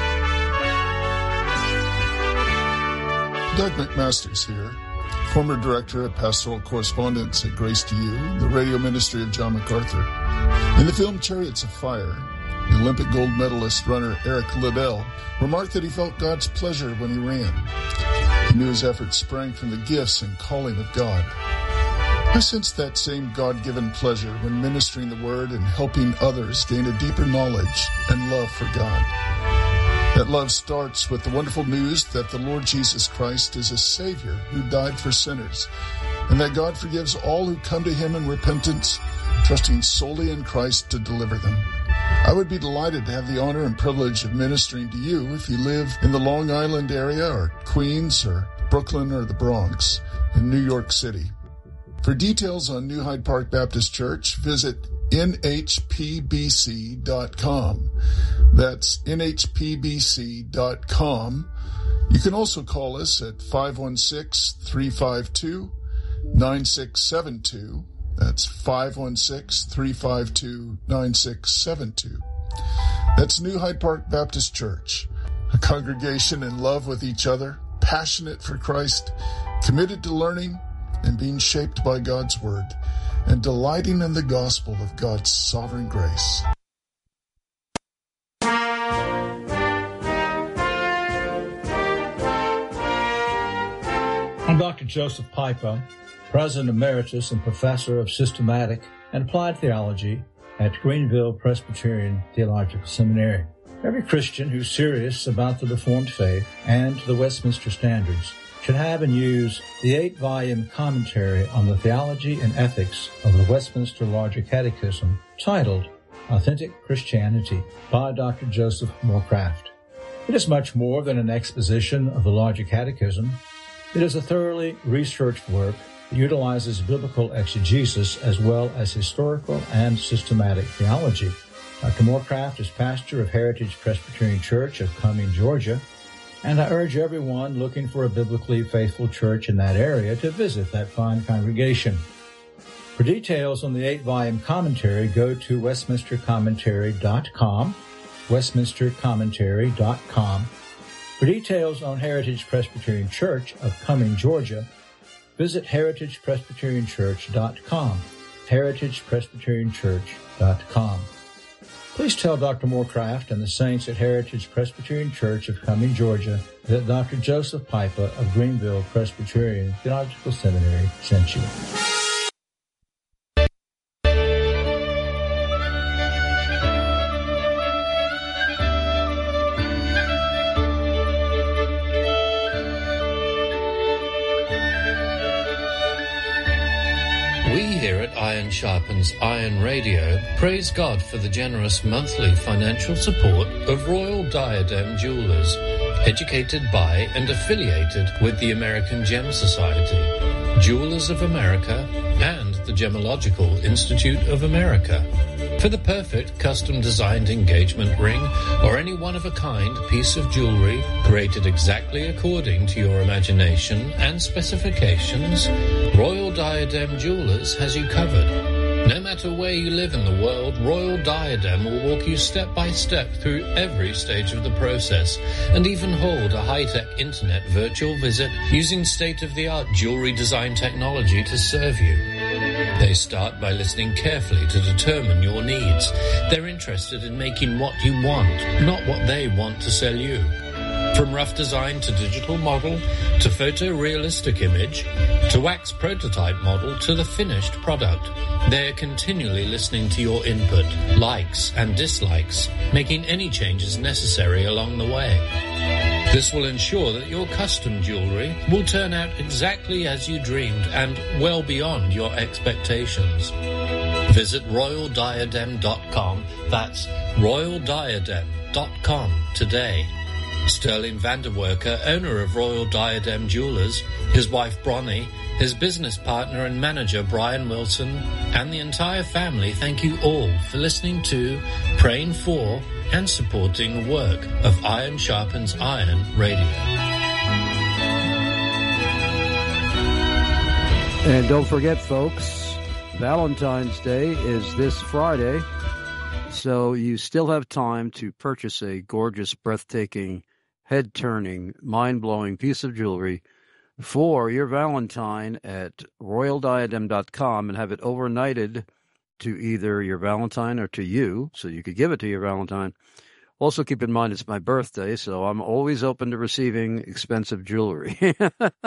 Doug McMasters here, former director of pastoral correspondence at Grace to You, the radio ministry of John MacArthur. In the film Chariots of Fire, the Olympic gold medalist runner Eric Liddell remarked that he felt God's pleasure when he ran. He knew his efforts sprang from the gifts and calling of God. I sensed that same God-given pleasure when ministering the Word and helping others gain a deeper knowledge and love for God. That love starts with the wonderful news that the Lord Jesus Christ is a Savior who died for sinners, and that God forgives all who come to Him in repentance, trusting solely in Christ to deliver them. I would be delighted to have the honor and privilege of ministering to you if you live in the Long Island area or Queens or Brooklyn or the Bronx in New York City. For details on New Hyde Park Baptist Church, visit N H P B C dot com. That's N H P B C dot com. You can also call us at five one six, three five two, nine six seven two. That's five one six, three five two, nine six seven two. That's New Hyde Park Baptist Church, a congregation in love with each other, passionate for Christ, committed to learning and being shaped by God's Word, and delighting in the gospel of God's sovereign grace. I'm Doctor Joseph Pipa, President Emeritus and Professor of Systematic and Applied Theology at Greenville Presbyterian Theological Seminary. Every Christian who's serious about the Reformed faith and the Westminster Standards should have and use the eight-volume commentary on the theology and ethics of the Westminster Larger Catechism titled Authentic Christianity by Doctor Joseph Moorcraft. It is much more than an exposition of the Larger Catechism. It is a thoroughly researched work that utilizes biblical exegesis as well as historical and systematic theology. Doctor Moorcraft is pastor of Heritage Presbyterian Church of Cumming, Georgia, and I urge everyone looking for a biblically faithful church in that area to visit that fine congregation. For details on the eight-volume commentary, go to westminster commentary dot com, westminster commentary dot com. For details on Heritage Presbyterian Church of Cumming, Georgia, visit heritage presbyterian church dot com, heritage presbyterian church dot com. Please tell Doctor Morecraft and the saints at Heritage Presbyterian Church of Cumming, Georgia, that Doctor Joseph Pipa of Greenville Presbyterian Theological Seminary sent you. Iron Sharpens Iron Radio praise God for the generous monthly financial support of Royal Diadem Jewelers, educated by and affiliated with the American Gem Society, Jewelers of America, and the Gemological Institute of America. For the perfect custom-designed engagement ring or any one-of-a-kind piece of jewelry created exactly according to your imagination and specifications, Royal Diadem Jewelers has you covered. No matter where you live in the world, Royal Diadem will walk you step by step through every stage of the process and even hold a high-tech internet virtual visit using state-of-the-art jewelry design technology to serve you. They start by listening carefully to determine your needs. They're interested in making what you want, not what they want to sell you. From rough design to digital model, to photorealistic image, to wax prototype model, to the finished product, they are continually listening to your input, likes and dislikes, making any changes necessary along the way. This will ensure that your custom jewelry will turn out exactly as you dreamed and well beyond your expectations. Visit royal diadem dot com, that's royal diadem dot com today. Sterling Vanderwerker, owner of Royal Diadem Jewelers, his wife Bronnie, his business partner and manager Brian Wilson, and the entire family thank you all for listening to, praying for, and supporting the work of Iron Sharpens Iron Radio. And don't forget, folks, Valentine's Day is this Friday, so you still have time to purchase a gorgeous, breathtaking, head-turning, mind-blowing piece of jewelry for your Valentine at royal diadem dot com and have it overnighted to either your Valentine or to you, so you could give it to your Valentine. Also, keep in mind it's my birthday, so I'm always open to receiving expensive jewelry.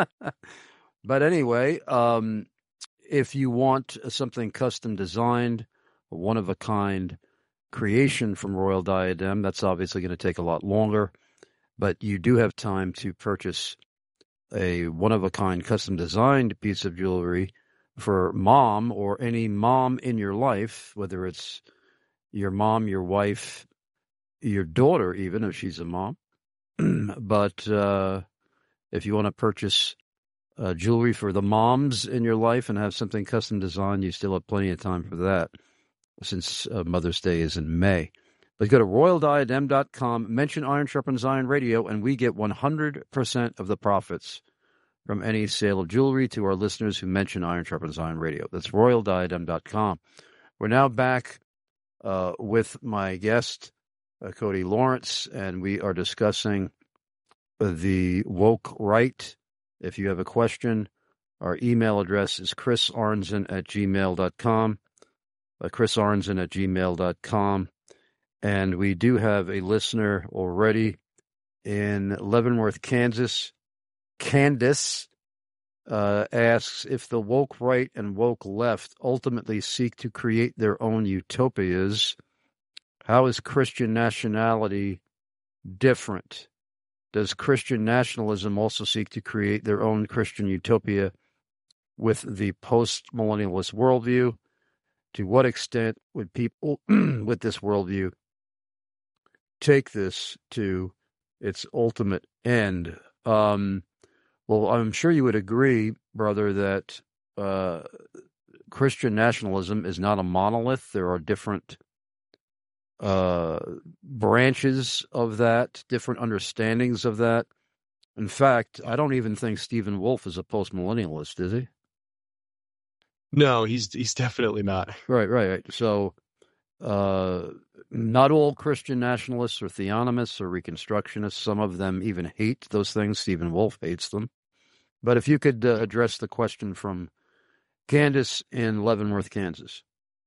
But anyway, um, if you want something custom designed, one-of-a-kind creation from Royal Diadem, that's obviously going to take a lot longer, but you do have time to purchase a one-of-a-kind custom-designed piece of jewelry for mom or any mom in your life, whether it's your mom, your wife, your daughter even, if she's a mom. But uh, if you want to purchase uh, jewelry for the moms in your life and have something custom-designed, you still have plenty of time for that, since uh, Mother's Day is in May. But go to royal diadem dot com, mention Iron Sharpens Iron Radio, and we get one hundred percent of the profits from any sale of jewelry to our listeners who mention Iron Sharpens Iron Radio. That's royal diadem dot com. We're now back uh, with my guest, uh, Cody Lawrence, and we are discussing the woke right. If you have a question, our email address is chris arnzen at gmail dot com. Uh, chris arnzen at gmail dot com. And we do have a listener already in Leavenworth, Kansas. Candace uh, asks if the woke right and woke left ultimately seek to create their own utopias, how is Christian nationality different? Does Christian nationalism also seek to create their own Christian utopia with the post-millennialist worldview? To what extent would people with this worldview take this to its ultimate end? Um, well, I'm sure you would agree, brother, that uh, Christian nationalism is not a monolith. There are different uh, branches of that, different understandings of that. In fact, I don't even think Stephen Wolfe is a post-millennialist, is he? No, he's he's definitely not. Right, right, right. So, uh, not all Christian nationalists are theonomists or reconstructionists. Some of them even hate those things. Stephen Wolfe hates them. But if you could uh, address the question from Candace in Leavenworth, Kansas.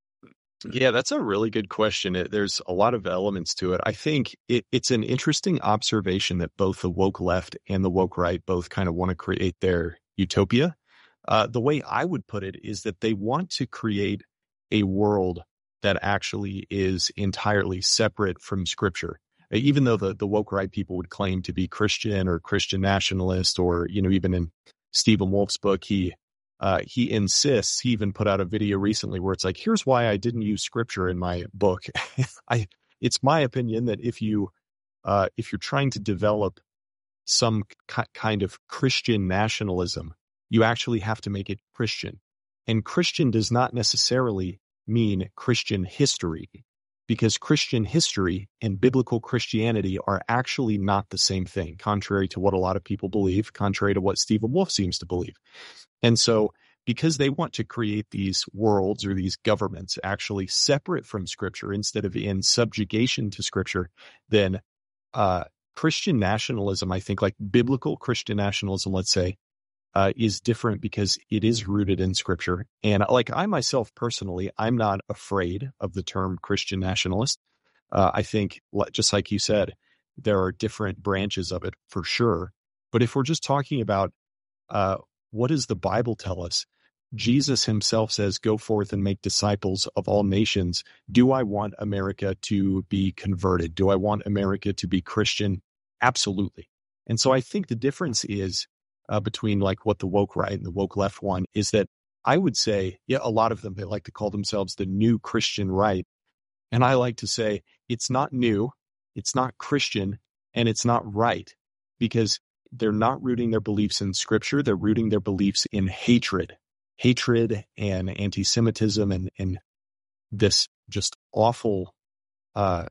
Yeah, that's a really good question. It, there's a lot of elements to it. I think it, it's an interesting observation that both the woke left and the woke right both kind of want to create their utopia. Uh, the way I would put it is that they want to create a world that actually is entirely separate from Scripture. Even though the, the woke right people would claim to be Christian or Christian nationalist, or, you know, even in Stephen Wolfe's book, he Uh, he insists, he even put out a video recently where it's like, here's why I didn't use Scripture in my book. I, it's my opinion that if you, uh, if you're trying to develop some k- kind of Christian nationalism, you actually have to make it Christian. And Christian does not necessarily mean Christian history, because Christian history and biblical Christianity are actually not the same thing, contrary to what a lot of people believe, contrary to what Stephen Wolfe seems to believe. And so because they want to create these worlds or these governments actually separate from Scripture instead of in subjugation to Scripture, then uh, Christian nationalism, I think, like biblical Christian nationalism, let's say, uh, is different because it is rooted in Scripture. And like I myself personally, I'm not afraid of the term Christian nationalist. Uh, I think, just like you said, there are different branches of it for sure. But if we're just talking about uh, what does the Bible tell us? Jesus himself says, go forth and make disciples of all nations. Do I want America to be converted? Do I want America to be Christian? Absolutely. And so I think the difference is uh, between like what the woke right and the woke left want is that I would say, yeah, a lot of them, they like to call themselves the new Christian right. And I like to say it's not new, it's not Christian, and it's not right, because they're not rooting their beliefs in Scripture. They're rooting their beliefs in hatred, hatred and anti-Semitism and, and this just awful uh,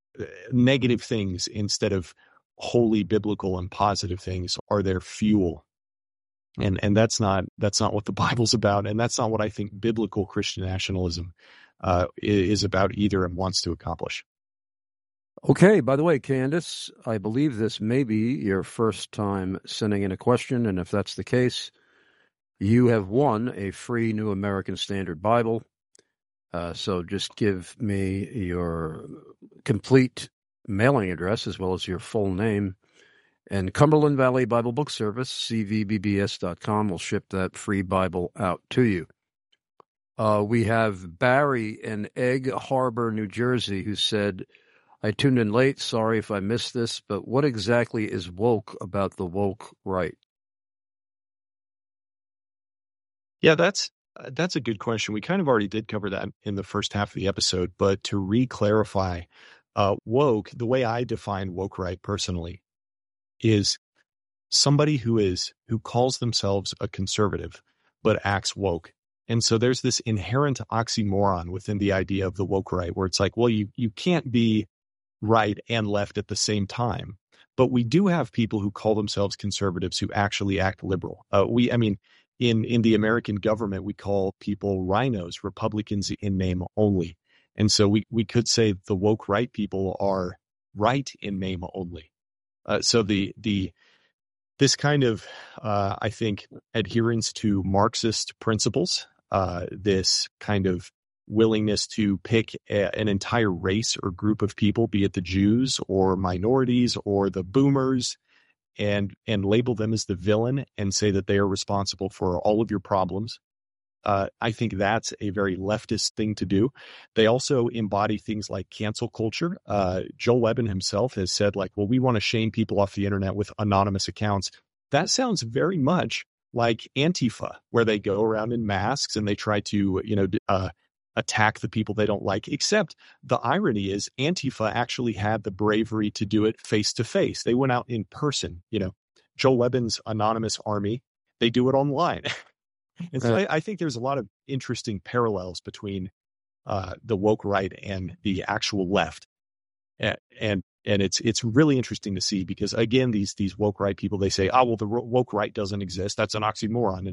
negative things instead of holy, biblical, and positive things are their fuel. And and that's not that's not what the Bible's about, and that's not what I think biblical Christian nationalism uh, is about either and wants to accomplish. Okay, by the way, Candace, I believe this may be your first time sending in a question, and if that's the case, you have won a free New American Standard Bible. Uh, so just give me your complete mailing address as well as your full name, and Cumberland Valley Bible Book Service, C V B B S dot com, will ship that free Bible out to you. Uh, we have Barry in Egg Harbor, New Jersey, who said, I tuned in late. Sorry if I missed this, but what exactly is woke about the woke right? Yeah, that's uh, that's a good question. We kind of already did cover that in the first half of the episode, but to re-clarify, uh, woke, the way I define woke right personally, is somebody who is who calls themselves a conservative but acts woke. And so there's this inherent oxymoron within the idea of the woke right, where it's like, well, you you can't be right and left at the same time. But we do have people who call themselves conservatives who actually act liberal. Uh, we, I mean, in, in the American government, we call people rhinos, Republicans in name only. And so we, we could say the woke right people are right in name only. Uh, so the, the, this kind of, uh, I think, adherence to Marxist principles, uh, this kind of willingness to pick a, an entire race or group of people, be it the Jews or minorities or the boomers, and and label them as the villain and say that they are responsible for all of your problems. Uh, I think that's a very leftist thing to do. They also embody things like cancel culture. Uh, Joel Webben himself has said, like, well, we want to shame people off the internet with anonymous accounts. That sounds very much like Antifa, where they go around in masks and they try to, you know, uh, attack the people they don't like, except the irony is Antifa actually had the bravery to do it face to face. They went out in person, you know, Joel Webben's anonymous army, they do it online. And so I, I think there's a lot of interesting parallels between uh, the woke right and the actual left. And, and, and it's, it's really interesting to see because again, these, these woke right people, they say, oh, well, the woke right doesn't exist. That's an oxymoron. And,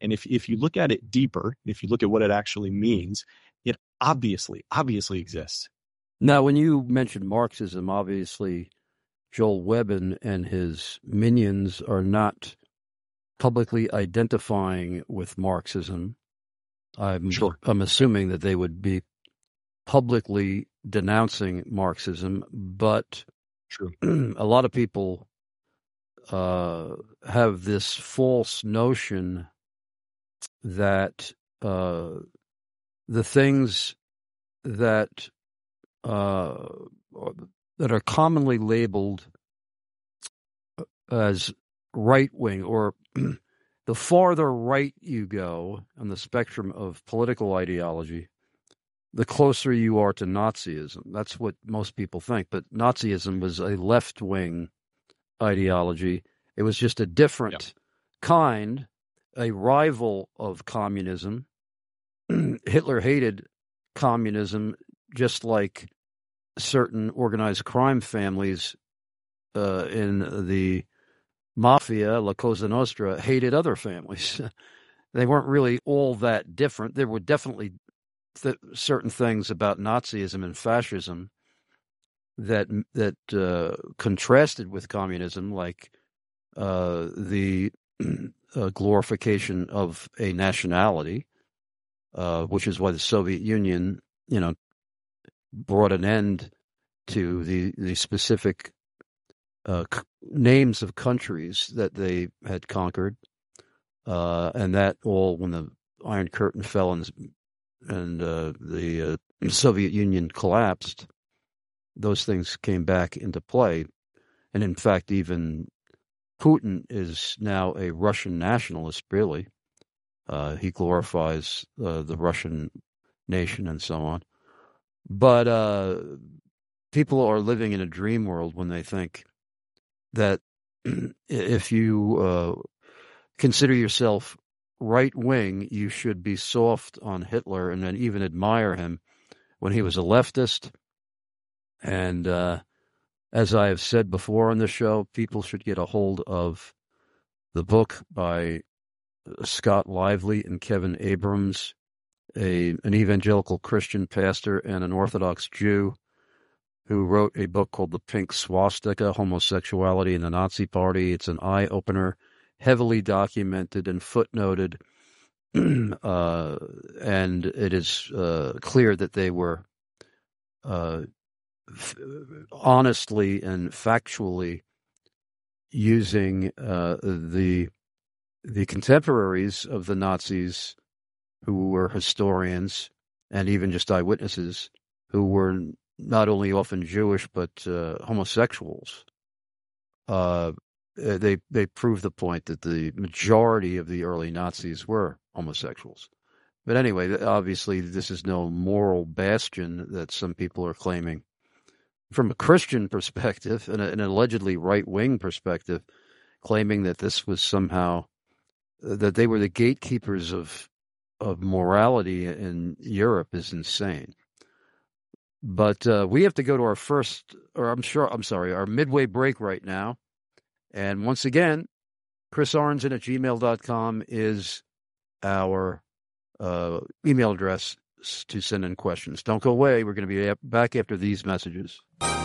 And if, if you look at it deeper, if you look at what it actually means, it obviously, obviously exists. Now, when you mentioned Marxism, obviously Joel Webbin and his minions are not publicly identifying with Marxism. I'm, Sure. I'm assuming that they would be publicly denouncing Marxism, but True. a lot of people uh, have this false notion that uh, the things that uh, that are commonly labeled as right-wing, or the farther right you go on the spectrum of political ideology, the closer you are to Nazism. That's what most people think. But Nazism was a left-wing ideology. It was just a different yeah. kind, a rival of communism. Hitler hated communism just like certain organized crime families uh, in the Mafia, La Cosa Nostra, hated other families. They weren't really all that different. There were definitely th- certain things about Nazism and fascism that that uh, contrasted with communism, like uh, the uh, glorification of a nationality, uh, which is why the Soviet Union, you know, brought an end to the the specific uh, c- names of countries that they had conquered, uh, and that all when the Iron Curtain fell and and uh, the uh, Soviet Union collapsed, those things came back into play, and in fact, even Putin is now a Russian nationalist. Really, uh, he glorifies uh, the Russian nation and so on. But uh, people are living in a dream world when they think that if you uh, consider yourself right-wing, you should be soft on Hitler and then even admire him when he was a leftist. And uh, as I have said before on the show, people should get a hold of the book by Scott Lively and Kevin Abrams, A, an evangelical Christian pastor and an Orthodox Jew who wrote a book called The Pink Swastika, Homosexuality in the Nazi Party. It's an eye-opener, heavily documented and footnoted, uh, and it is uh, clear that they were uh, f- honestly and factually using uh, the the contemporaries of the Nazis, who were historians and even just eyewitnesses, who were not only often Jewish but uh, homosexuals. Uh, they they prove the point that the majority of the early Nazis were homosexuals. But anyway, obviously, this is no moral bastion that some people are claiming. From a Christian perspective, and an allegedly right-wing perspective, claiming that this was somehow, that they were the gatekeepers of of morality in Europe is insane. But uh, we have to go to our first, or I'm sure, I'm sorry, our midway break right now. And once again, Chris Arnzen at gmail dot com is our uh, email address to send in questions. Don't go away. We're going to be back after these messages.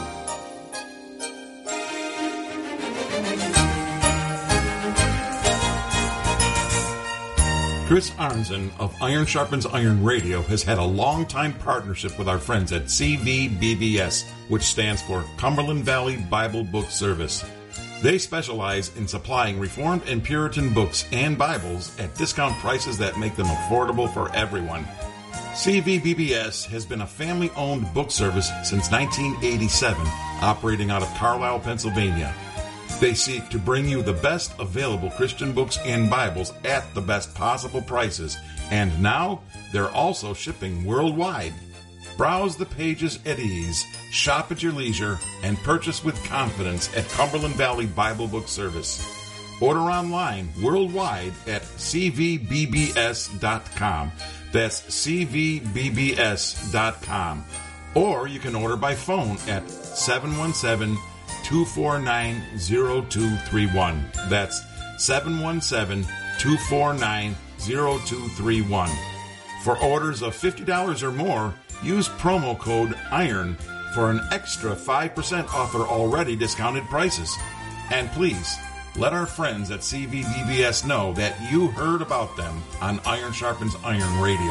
Chris Arnzen of Iron Sharpens Iron Radio has had a long-time partnership with our friends at C V B B S, which stands for Cumberland Valley Bible Book Service. They specialize in supplying Reformed and Puritan books and Bibles at discount prices that make them affordable for everyone. C V B B S has been a family-owned book service since nineteen eighty-seven, operating out of Carlisle, Pennsylvania. They seek to bring you the best available Christian books and Bibles at the best possible prices, and now they're also shipping worldwide. Browse the pages at ease, shop at your leisure, and purchase with confidence at Cumberland Valley Bible Book Service. Order online worldwide at c v b b s dot com. That's c v b b s dot com. Or you can order by phone at seven one seven, two four nine, zero two three one. That's seven one seven, two four nine, zero two three one. For orders of fifty dollars or more, use promo code IRON for an extra five percent off their already discounted prices. And please, let our friends at C V B B S know that you heard about them on Iron Sharpens Iron Radio.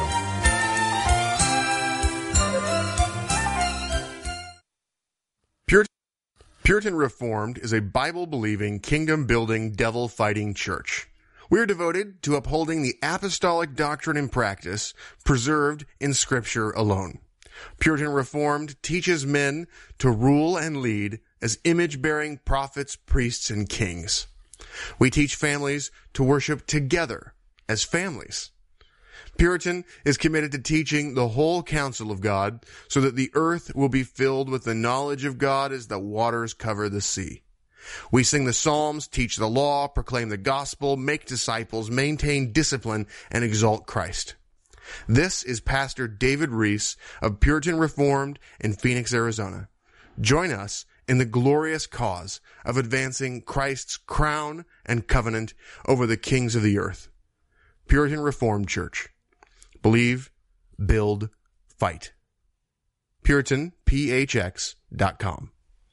Puritan, Puritan Reformed is a Bible-believing, kingdom-building, devil-fighting church. We are devoted to upholding the apostolic doctrine and practice preserved in Scripture alone. Puritan Reformed teaches men to rule and lead as image-bearing prophets, priests, and kings. We teach families to worship together as families. Puritan is committed to teaching the whole counsel of God so that the earth will be filled with the knowledge of God as the waters cover the sea. We sing the Psalms, teach the law, proclaim the gospel, make disciples, maintain discipline, and exalt Christ. This is Pastor David Reese of Puritan Reformed in Phoenix, Arizona. Join us in the glorious cause of advancing Christ's crown and covenant over the kings of the earth. Puritan Reformed Church. Believe, build, fight. Puritan P H X dot com.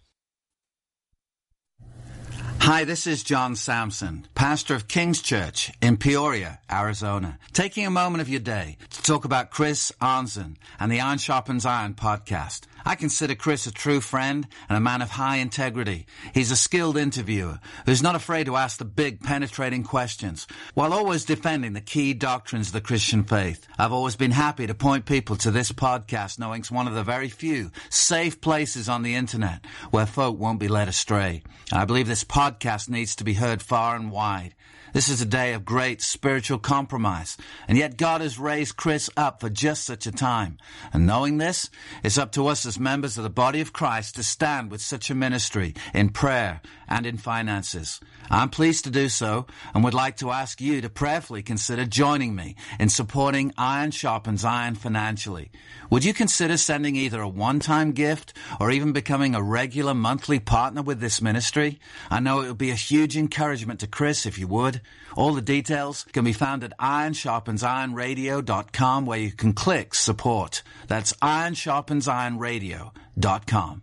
Hi, this is John Sampson, pastor of King's Church in Peoria, Arizona, taking a moment of your day to talk about Chris Arnzen and the Iron Sharpens Iron podcast. I consider Chris a true friend and a man of high integrity. He's a skilled interviewer who's not afraid to ask the big, penetrating questions while always defending the key doctrines of the Christian faith. I've always been happy to point people to this podcast, knowing it's one of the very few safe places on the internet where folk won't be led astray. I believe this podcast needs to be heard far and wide. This is a day of great spiritual compromise, and yet God has raised Chris up for just such a time. And knowing this, it's up to us as members of the body of Christ to stand with such a ministry in prayer and in finances. I'm pleased to do so and would like to ask you to prayerfully consider joining me in supporting Iron Sharpens Iron financially. Would you consider sending either a one-time gift or even becoming a regular monthly partner with this ministry? I know it would be a huge encouragement to Chris if you would. All the details can be found at iron sharpens iron radio dot com, where you can click support. That's iron sharpens iron radio dot com.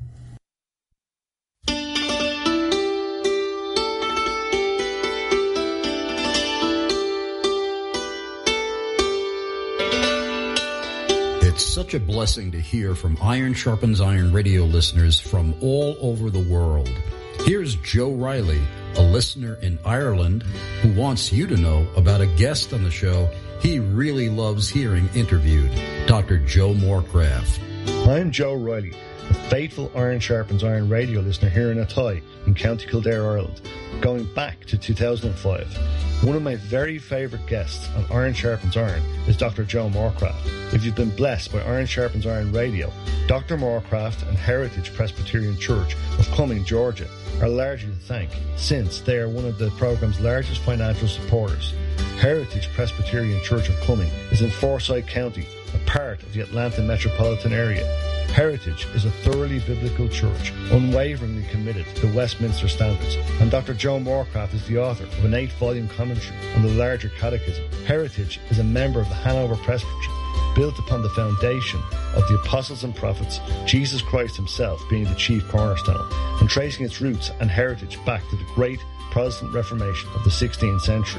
It's such a blessing to hear from Iron Sharpens Iron radio listeners from all over the world. Here's Joe Riley, a listener in Ireland, who wants you to know about a guest on the show he really loves hearing interviewed, Doctor Joe Morecraft. I'm Joe Riley, a faithful Iron Sharpens Iron radio listener here in Athy in County Kildare, Ireland, going back to two thousand five. One of my very favourite guests on Iron Sharpens Iron is Doctor Joe Morecraft. If you've been blessed by Iron Sharpens Iron Radio, Doctor Morecraft and Heritage Presbyterian Church of Cumming, Georgia, are largely to thank, since they are one of the programme's largest financial supporters. Heritage Presbyterian Church of Cumming is in Forsyth County, a part of the Atlanta metropolitan area. Heritage is a thoroughly biblical church, unwaveringly committed to Westminster standards, and Doctor Joe Morecraft is the author of an eight-volume commentary on the larger catechism. Heritage is a member of the Hanover Presbytery, built upon the foundation of the apostles and prophets, Jesus Christ himself being the chief cornerstone, and tracing its roots and heritage back to the great Protestant Reformation of the sixteenth century.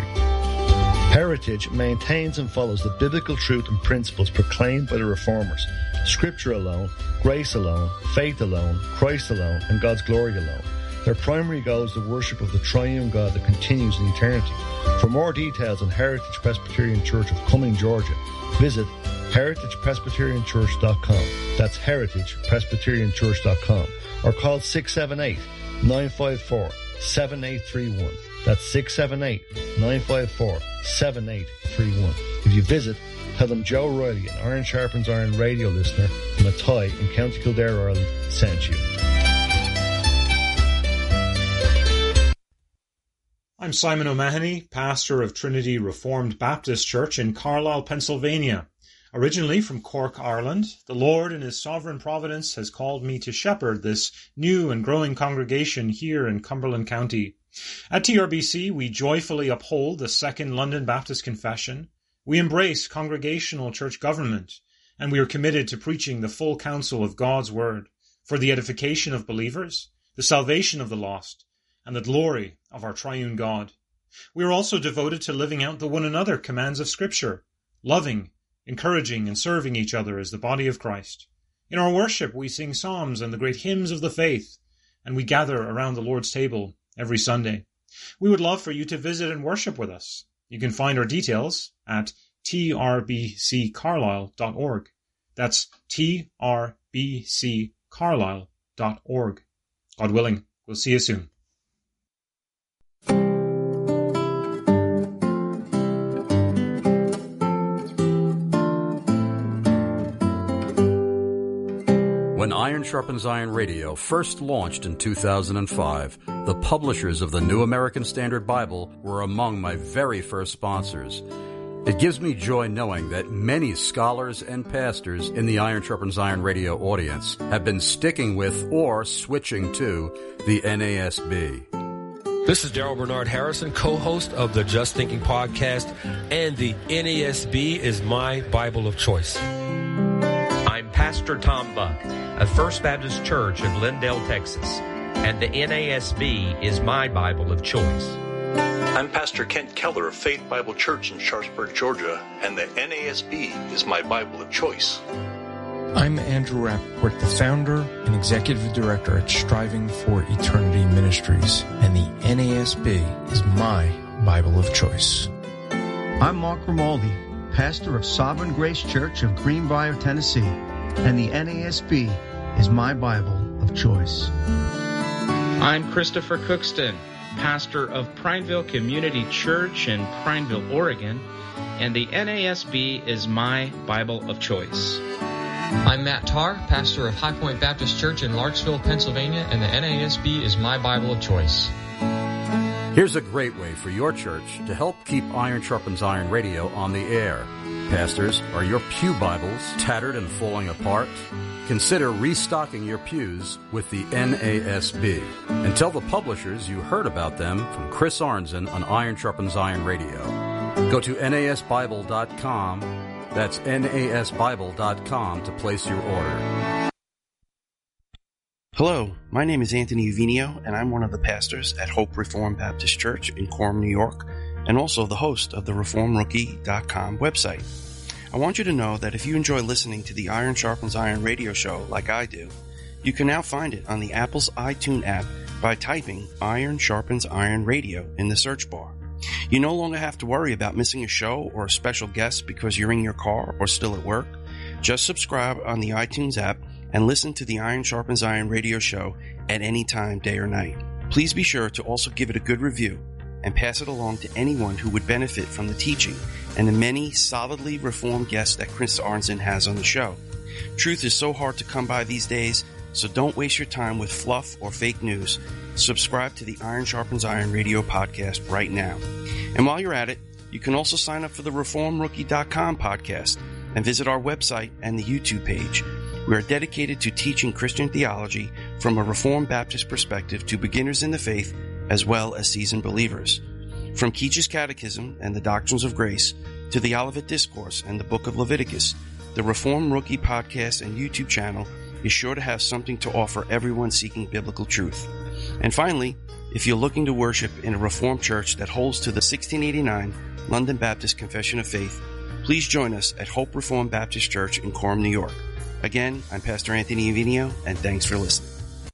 Heritage maintains and follows the biblical truth and principles proclaimed by the Reformers. Scripture alone, grace alone, faith alone, Christ alone, and God's glory alone. Their primary goal is the worship of the triune God that continues in eternity. For more details on Heritage Presbyterian Church of Cumming, Georgia, visit heritage presbyterian church dot com. That's heritage presbyterian church dot com. Or call six seven eight, nine five four, seven eight three one. That's six seven eight, nine five four, seven eight three one. If you visit, tell them Joe Riley, an Iron Sharpens Iron radio listener from Athy in County Kildare, Ireland, sent you. I'm Simon O'Mahony, pastor of Trinity Reformed Baptist Church in Carlisle, Pennsylvania. Originally from Cork, Ireland, the Lord in his sovereign providence has called me to shepherd this new and growing congregation here in Cumberland County. At T R B C, we joyfully uphold the Second London Baptist Confession, we embrace congregational church government, and we are committed to preaching the full counsel of God's Word for the edification of believers, the salvation of the lost, and the glory of our triune God. We are also devoted to living out the one another commands of Scripture, loving, encouraging, and serving each other as the body of Christ. In our worship, we sing psalms and the great hymns of the faith, and we gather around the Lord's table every Sunday. We would love for you to visit and worship with us. You can find our details at t r b c carlisle dot org. That's t r b c carlisle dot org. God willing, we'll see you soon. When Iron Sharpens Iron Radio first launched in two thousand five, the publishers of the New American Standard Bible were among my very first sponsors. It gives me joy knowing that many scholars and pastors in the Iron Sharpens Iron Radio audience have been sticking with or switching to the N A S B. This is Daryl Bernard Harrison, co-host of the Just Thinking podcast, and the N A S B is my Bible of choice. I'm Pastor Tom Buck of First Baptist Church of Lindale, Texas, and the N A S B is my Bible of choice. I'm Pastor Kent Keller of Faith Bible Church in Sharpsburg, Georgia, and the N A S B is my Bible of choice. I'm Andrew Rappaport, the founder and executive director at Striving for Eternity Ministries, and the N A S B is my Bible of choice. I'm Mark Grimaldi, pastor of Sovereign Grace Church of Greenbrier, Tennessee, and the N A S B is my Bible of choice. I'm Christopher Cookston, pastor of Prineville Community Church in Prineville, Oregon, and the N A S B is my Bible of choice. I'm Matt Tarr, pastor of High Point Baptist Church in Larksville, Pennsylvania, and the N A S B is my Bible of choice. Here's a great way for your church to help keep Iron Sharpens Iron Radio on the air. Pastors, are your pew Bibles tattered and falling apart? Consider restocking your pews with the N A S B. And tell the publishers you heard about them from Chris Arnzen on Iron Sharpens Iron Radio. Go to N A S Bible dot com. That's N A S Bible dot com to place your order. Hello, my name is Anthony Uvinio, and I'm one of the pastors at Hope Reformed Baptist Church in Coram, New York, and also the host of the reform rookie dot com website. I want you to know that if you enjoy listening to the Iron Sharpens Iron radio show like I do, you can now find it on the Apple's iTunes app by typing Iron Sharpens Iron Radio in the search bar. You no longer have to worry about missing a show or a special guest because you're in your car or still at work. Just subscribe on the iTunes app and listen to the Iron Sharpens Iron radio show at any time, day or night. Please be sure to also give it a good review and pass it along to anyone who would benefit from the teaching and the many solidly reformed guests that Chris Arnzen has on the show. Truth is so hard to come by these days, so don't waste your time with fluff or fake news. Subscribe to the Iron Sharpens Iron radio podcast right now. And while you're at it, you can also sign up for the reform rookie dot com podcast and visit our website and the YouTube page. We are dedicated to teaching Christian theology from a Reformed Baptist perspective to beginners in the faith as well as seasoned believers. From Keach's Catechism and the Doctrines of Grace to the Olivet Discourse and the Book of Leviticus, the Reform Rookie podcast and YouTube channel is sure to have something to offer everyone seeking biblical truth. And finally, if you're looking to worship in a Reformed church that holds to the sixteen eighty-nine London Baptist Confession of Faith, please join us at Hope Reformed Baptist Church in Coram, New York. Again, I'm Pastor Anthony Uvinio, and thanks for listening.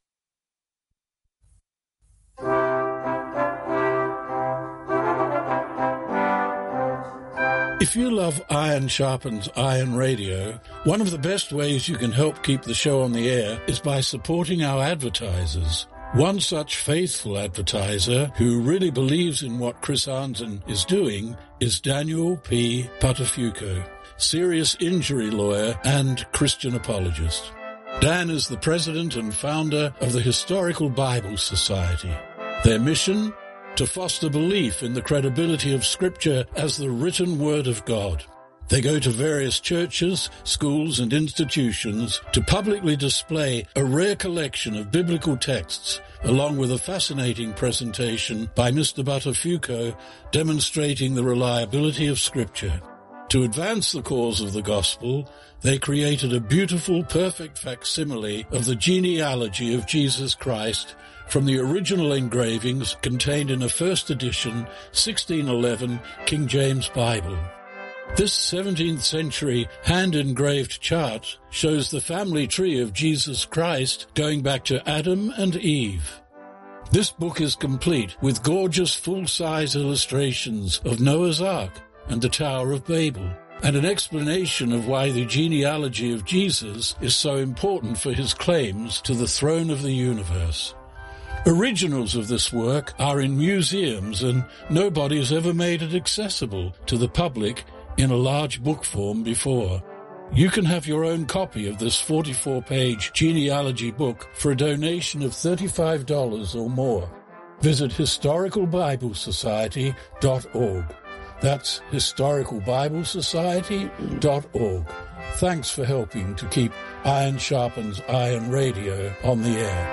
If you love Iron Sharpens Iron Radio, one of the best ways you can help keep the show on the air is by supporting our advertisers. One such faithful advertiser who really believes in what Chris Arnzen is doing is Daniel P. Patafuco, serious injury lawyer and Christian apologist. Dan is the president and founder of the Historical Bible Society. Their mission? To foster belief in the credibility of Scripture as the written Word of God. They go to various churches, schools, and institutions to publicly display a rare collection of biblical texts, along with a fascinating presentation by Mister Buttafuoco demonstrating the reliability of Scripture. To advance the cause of the gospel, they created a beautiful, perfect facsimile of the genealogy of Jesus Christ from the original engravings contained in a first edition sixteen eleven King James Bible. This seventeenth century hand-engraved chart shows the family tree of Jesus Christ going back to Adam and Eve. This book is complete with gorgeous full-size illustrations of Noah's Ark and the Tower of Babel, and an explanation of why the genealogy of Jesus is so important for his claims to the throne of the universe. Originals of this work are in museums, and nobody has ever made it accessible to the public in a large book form before. You can have your own copy of this forty-four page genealogy book for a donation of thirty-five dollars or more. Visit historical bible society dot org. That's historical bible society dot org. Thanks for helping to keep Iron Sharpens Iron Radio on the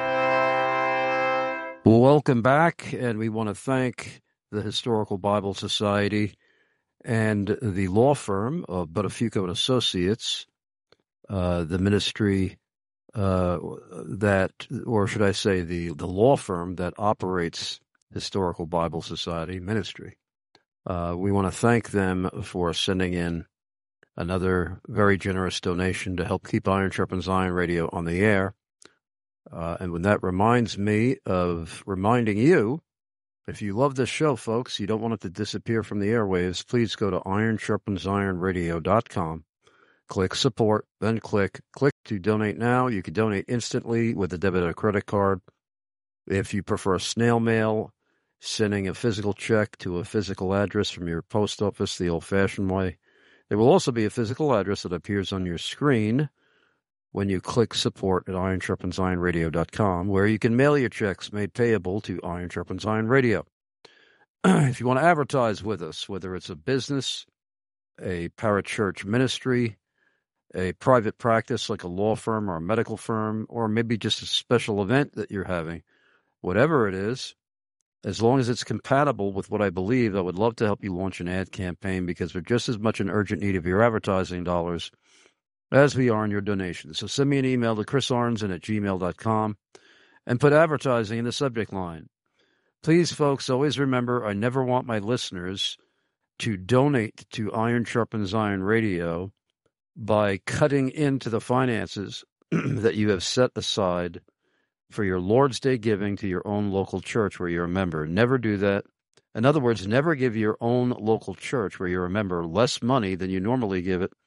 air. Welcome back, and we want to thank the Historical Bible Society and the law firm of Buttafuoco and Associates, uh, the ministry uh, that, or should I say, the, the law firm that operates Historical Bible Society Ministry. Uh, we want to thank them for sending in another very generous donation to help keep Iron Sharpens Iron Radio on the air. Uh, and when that reminds me of reminding you, if you love this show, folks, you don't want it to disappear from the airwaves, please go to iron sharpens iron radio dot com, click support, then click click to donate now. You can donate instantly with a debit or credit card. If you prefer snail mail, sending a physical check to a physical address from your post office the old-fashioned way, there will also be a physical address that appears on your screen when you click support at iron sharpens iron radio dot com, where you can mail your checks made payable to Iron Sharpens Iron Radio. If you want to advertise with us, whether it's a business, a parachurch ministry, a private practice like a law firm or a medical firm, or maybe just a special event that you're having, whatever it is, as long as it's compatible with what I believe, I would love to help you launch an ad campaign, because we're just as much in urgent need of your advertising dollars as we are in your donations. So send me an email to chris arnzen at gmail dot com and put advertising in the subject line. Please, folks, always remember, I never want my listeners to donate to Iron Sharpens Iron Radio by cutting into the finances that you have set aside for your Lord's Day giving to your own local church where you're a member. Never do that. In other words, never give your own local church where you're a member less money than you normally give it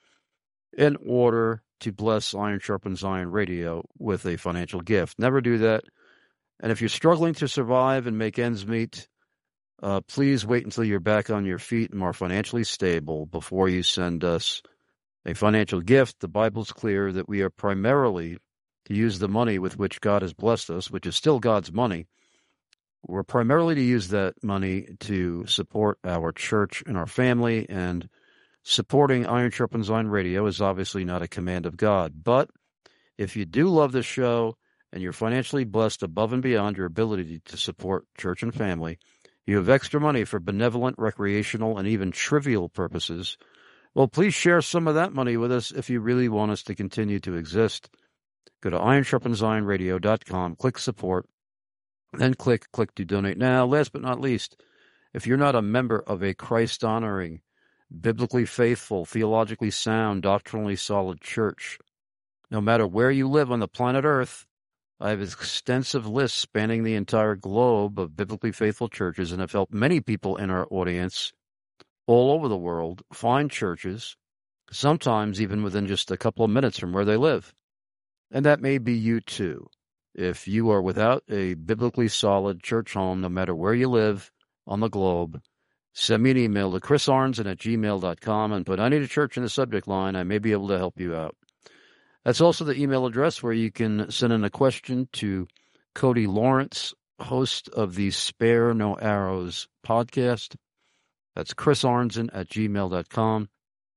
in order to bless Iron Sharpens Iron Radio with a financial gift. Never do that. And if you're struggling to survive and make ends meet, uh, please wait until you're back on your feet and more financially stable before you send us a financial gift. The Bible's clear that we are primarily to use the money with which God has blessed us, which is still God's money. We're primarily to use that money to support our church and our family, and supporting Iron Sharpens Iron Radio is obviously not a command of God. But if you do love this show and you're financially blessed above and beyond your ability to support church and family, you have extra money for benevolent, recreational, and even trivial purposes, well, please share some of that money with us if you really want us to continue to exist. Go to iron sharpens iron radio dot com, click support, then click click to donate now. Last but not least, if you're not a member of a Christ-honoring, biblically faithful, theologically sound, doctrinally solid church, no matter where you live on the planet Earth, I have extensive lists spanning the entire globe of biblically faithful churches, and have helped many people in our audience all over the world find churches, sometimes even within just a couple of minutes from where they live. And that may be you too. If you are without a biblically solid church home, no matter where you live on the globe, send me an email to chris arnzen at gmail dot com and put "I need a church" in the subject line. I may be able to help you out. That's also the email address where you can send in a question to Cody Lawrence, host of the Spare No Arrows podcast. That's chris arnzen at gmail dot com.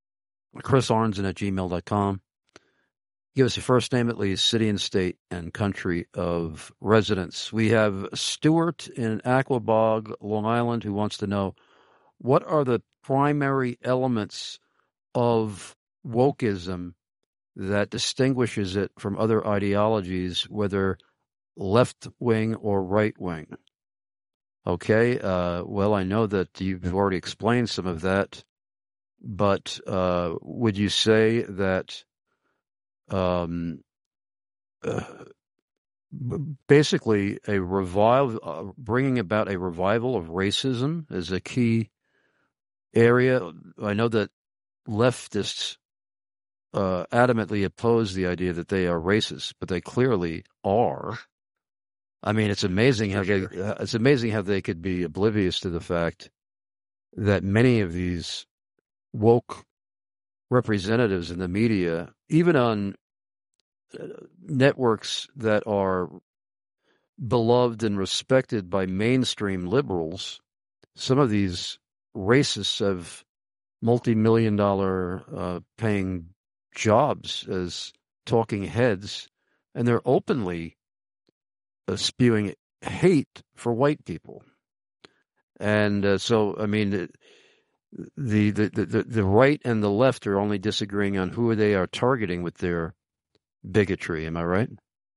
chris arnzen at gmail dot com. Give us your first name at least, city and state, and country of residence. We have Stuart in Aquabog, Long Island, who wants to know, what are the primary elements of wokeism that distinguishes it from other ideologies, whether left-wing or right-wing? Okay, uh, well, I know that you've already explained some of that, but uh, would you say that um, uh, basically a revival, uh, bringing about a revival of racism is a key area? I know that leftists uh, adamantly oppose the idea that they are racist, but they clearly are. I mean, it's amazing how they uh, it's amazing how they could be oblivious to the fact that many of these woke representatives in the media, even on networks that are beloved and respected by mainstream liberals, some of these racists have multi-million dollar uh, paying jobs as talking heads, and they're openly uh, spewing hate for white people. And uh, so, I mean, the, the, the, the right and the left are only disagreeing on who they are targeting with their bigotry. Am I right?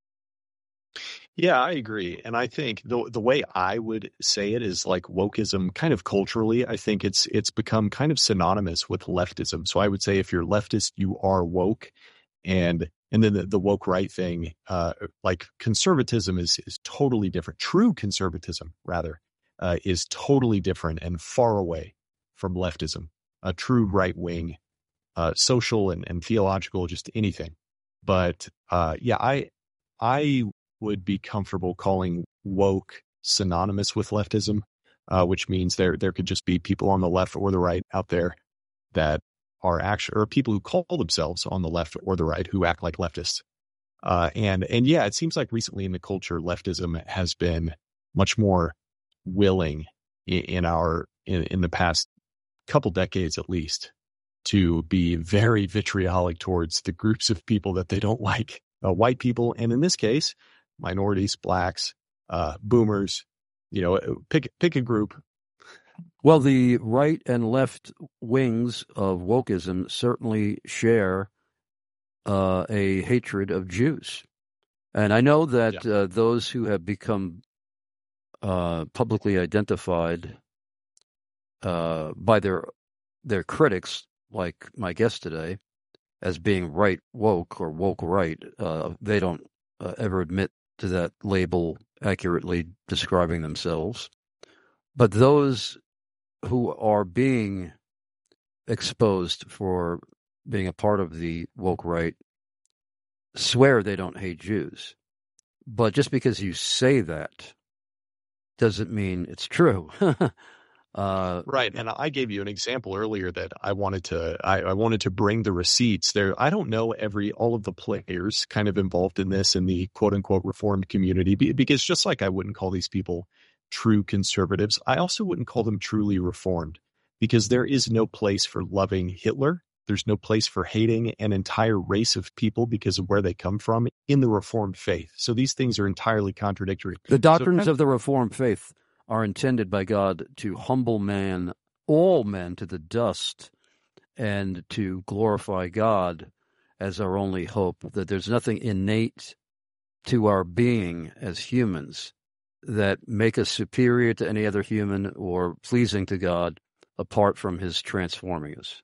Yeah, I agree. And I think the the way I would say it is like wokeism kind of culturally, I think it's it's become kind of synonymous with leftism. So I would say if you're leftist, you are woke. And and then the, the woke right thing, uh, like conservatism is is totally different. True conservatism, rather, uh, is totally different and far away from leftism. A true right wing, uh, social and, and theological, just anything. But uh, yeah, I I would be comfortable calling woke synonymous with leftism, uh, which means there there could just be people on the left or the right out there that are actually, or people who call themselves on the left or the right who act like leftists. Uh, and and yeah, it seems like recently in the culture, leftism has been much more willing in, in our in, in the past couple decades at least to be very vitriolic towards the groups of people that they don't like, uh, white people, and in this case, minorities, blacks, uh, boomers. You know, pick pick a group. Well, the right and left wings of wokeism certainly share uh, a hatred of Jews. And I know that yeah. uh, those who have become uh, publicly identified uh, by their their critics, like my guest today, as being right woke or woke right, uh, they don't uh, ever admit to that label accurately describing themselves. But those who are being exposed for being a part of the woke right swear they don't hate Jews. But just because you say that doesn't mean it's true. uh, right. And I gave you an example earlier that I wanted to, I, I wanted to bring the receipts there. I don't know every, all of the players kind of involved in this in the quote unquote reformed community, because just like I wouldn't call these people true conservatives, I also wouldn't call them truly reformed, because there is no place for loving Hitler. There's no place for hating an entire race of people because of where they come from in the Reformed faith. So these things are entirely contradictory. The doctrines so, of the Reformed faith are intended by God to humble man, all men, to the dust, and to glorify God as our only hope, that there's nothing innate to our being as humans that make us superior to any other human or pleasing to God apart from his transforming us.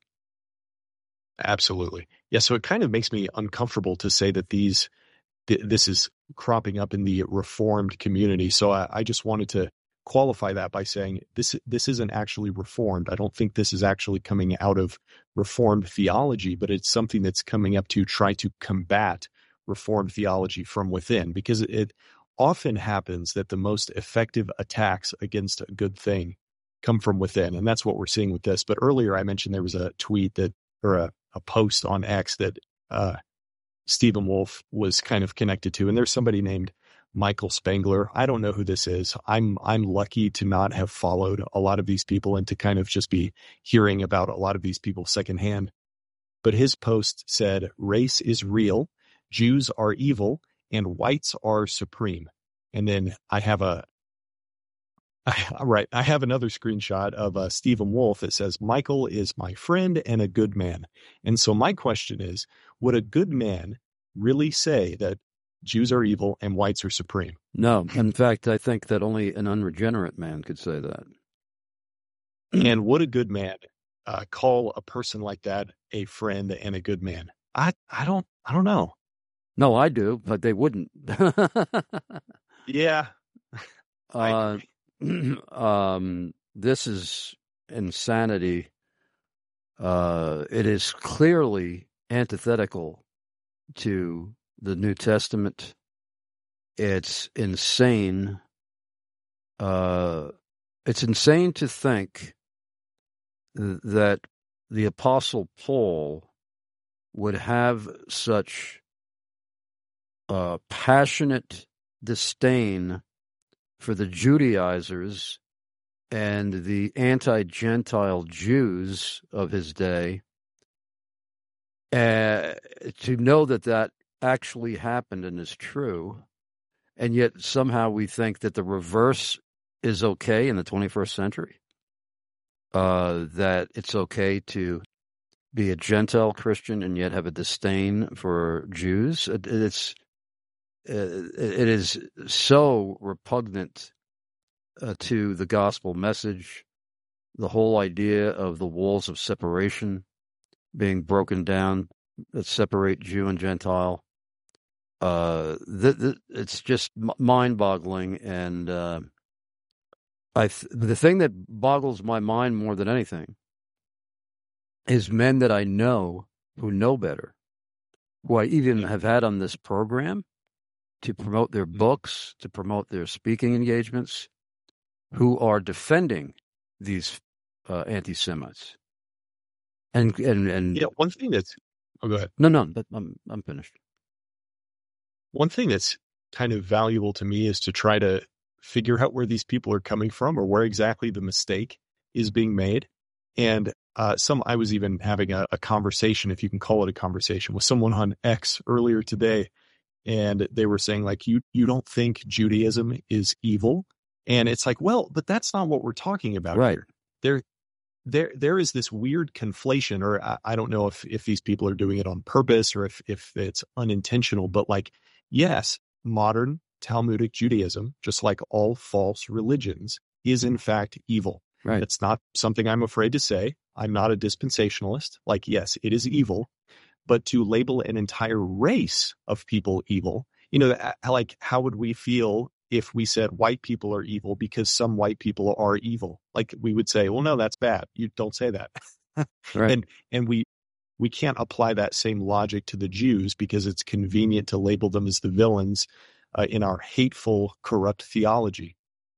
Absolutely. Yeah, so it kind of makes me uncomfortable to say that these th- this is cropping up in the Reformed community. So I, I just wanted to qualify that by saying this this isn't actually Reformed. I don't think this is actually coming out of Reformed theology, but it's something that's coming up to try to combat Reformed theology from within, because it, it often happens that the most effective attacks against a good thing come from within, and that's what we're seeing with this. But earlier I mentioned there was a tweet that, or a, a post on X that uh, Stephen Wolf was kind of connected to, and there's somebody named Michael Spangler. I don't know who this is. I'm I'm lucky to not have followed a lot of these people and to kind of just be hearing about a lot of these people secondhand. but his post said, race is real, Jews are evil, and whites are supreme. And then I have a, I, right, I have another screenshot of uh, Stephen Wolf that says, Michael is my friend and a good man. And so my question is, would a good man really say that Jews are evil and whites are supreme? No. In fact, I think that only an unregenerate man could say that. And would a good man uh, call a person like that a friend and a good man? I, I don't, I don't know. No, I do, but they wouldn't. Yeah. Uh, um, this is insanity. Uh, it is clearly antithetical to the New Testament. It's insane. Uh, it's insane to think th- that the Apostle Paul would have such uh, passionate disdain for the Judaizers and the anti-Gentile Jews of his day, uh, to know that that actually happened and is true, and yet somehow we think that the reverse is okay in the twenty-first century, uh, that it's okay to be a Gentile Christian and yet have a disdain for Jews. It, it's it is so repugnant uh, to the gospel message, the whole idea of the walls of separation being broken down that separate Jew and Gentile. Uh, th- th- it's just m- mind-boggling, and uh, I th- the thing that boggles my mind more than anything is men that I know who know better, who I even have had on this program to promote their books, to promote their speaking engagements, who are defending these uh, anti-Semites. And and and yeah, one thing that's oh, go ahead. No, no, but I'm I'm finished. One thing that's kind of valuable to me is to try to figure out where these people are coming from or where exactly the mistake is being made. And uh, some, I was even having a, a conversation, if you can call it a conversation, with someone on X earlier today. And they were saying, like, you, you don't think Judaism is evil? And it's like, well, but that's not what we're talking about right. here. There, there, there is this weird conflation, or I, I don't know if, if these people are doing it on purpose or if, if it's unintentional, but like, yes, modern Talmudic Judaism, just like all false religions, is in fact evil. Right. It's not something I'm afraid to say. I'm not a dispensationalist. Like, yes, it is evil. But to label an entire race of people evil, you know, like, how would we feel if we said white people are evil because some white people are evil? Like, we would say, well, no, that's bad. You don't say that. Right. And and we we can't apply that same logic to the Jews because it's convenient to label them as the villains uh, in our hateful, corrupt theology.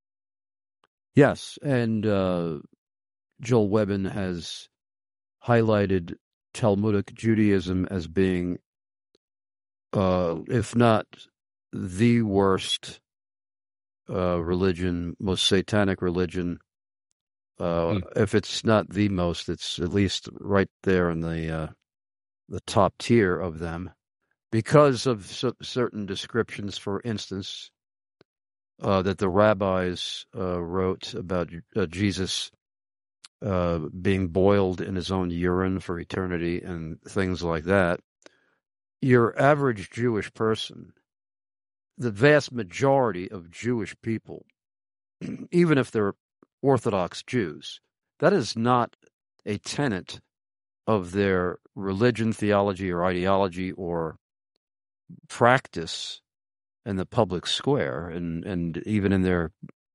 Yes, and uh, Joel Webbin has highlighted Talmudic Judaism as being, uh, if not the worst uh, religion, most satanic religion. Uh, mm. If it's not the most, it's at least right there in the uh, the top tier of them, because of c- certain descriptions. For instance, uh, that the rabbis uh, wrote about uh, Jesus Uh, being boiled in his own urine for eternity and things like that. Your average Jewish person, the vast majority of Jewish people, even if they're Orthodox Jews, that is not a tenet of their religion, theology, or ideology, or practice in the public square, and, and even in their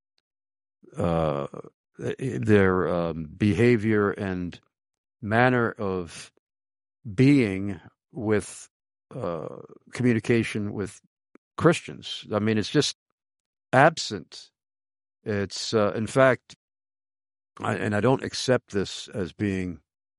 uh, their um, behavior and manner of being with uh, communication with Christians. I mean, it's just absent. It's, uh, in fact, I, and I don't accept this as being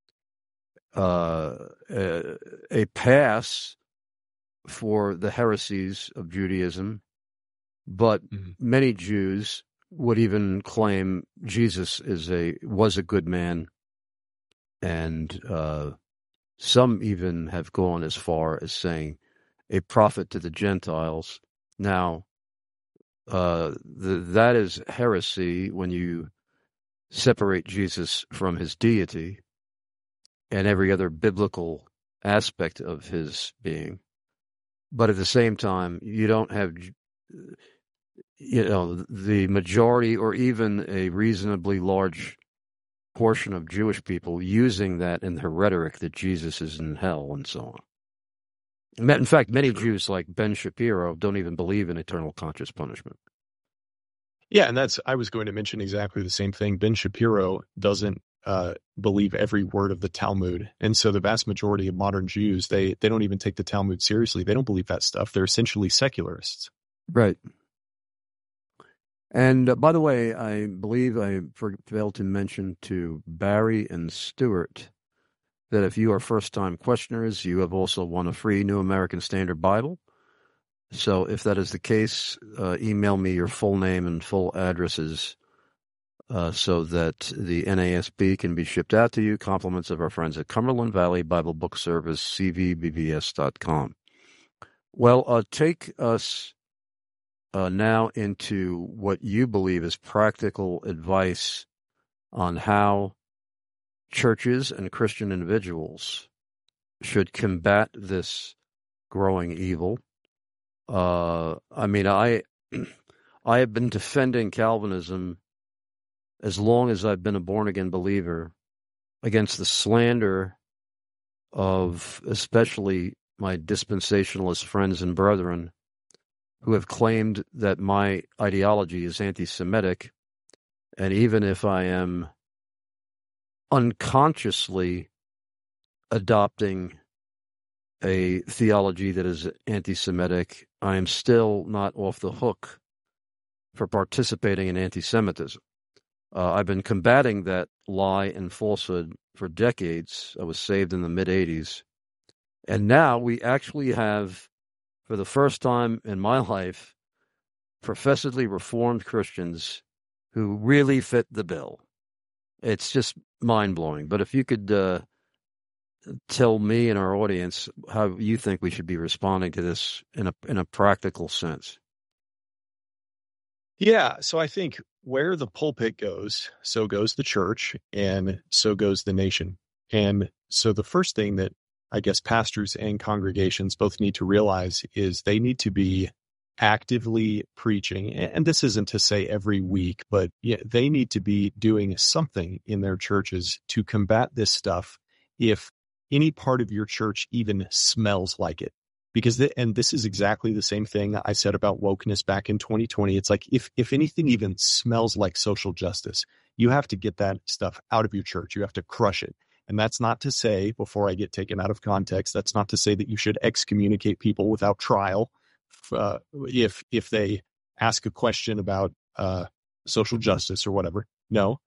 uh, a, a pass for the heresies of Judaism, but mm-hmm. many Jews would even claim Jesus is a was a good man, and uh, Some even have gone as far as saying a prophet to the Gentiles. Now, uh, the, that is heresy when you separate Jesus from his deity and every other biblical aspect of his being. But at the same time, you don't have, you know, the majority or even a reasonably large portion of Jewish people using that in their rhetoric that Jesus is in hell and so on. In fact, many Jews like Ben Shapiro don't even believe in eternal conscious punishment. Yeah, and that's, I was going to mention exactly the same thing. Ben Shapiro doesn't uh, believe every word of the Talmud. And so the vast majority of modern Jews, they, they don't even take the Talmud seriously. They don't believe that stuff. They're essentially secularists. Right. And uh, by the way, I believe I failed to mention to Barry and Stuart that if you are first-time questioners, you have also won a free New American Standard Bible. So if that is the case, uh, email me your full name and full addresses uh, so that the N A S B can be shipped out to you. Compliments of our friends at Cumberland Valley Bible Book Service, C V B B S dot com. Well, uh, take us uh, now into what you believe is practical advice on how churches and Christian individuals should combat this growing evil. Uh, I mean, I I have been defending Calvinism as long as I've been a born-again believer against the slander of especially my dispensationalist friends and brethren who have claimed that my ideology is anti-Semitic, and even if I am unconsciously adopting a theology that is anti-Semitic, I am still not off the hook for participating in anti-Semitism. Uh, I've been combating that lie and falsehood for decades. I was saved in the mid-eighties. And now we actually have, for the first time in my life, professedly Reformed Christians who really fit the bill. It's just mind-blowing. But if you could uh, tell me and our audience how you think we should be responding to this in a in a practical sense. Yeah, so I think where the pulpit goes, so goes the church, and so goes the nation. And so the first thing that I guess pastors and congregations both need to realize is they need to be actively preaching. And this isn't to say every week, but yeah, they need to be doing something in their churches to combat this stuff if any part of your church even smells like it. Because, the, and this is exactly the same thing I said about wokeness back in twenty twenty. It's like, if, if anything even smells like social justice, you have to get that stuff out of your church. You have to crush it. And that's not to say, before I get taken out of context, that's not to say that you should excommunicate people without trial uh, if if they ask a question about uh, social justice or whatever. No.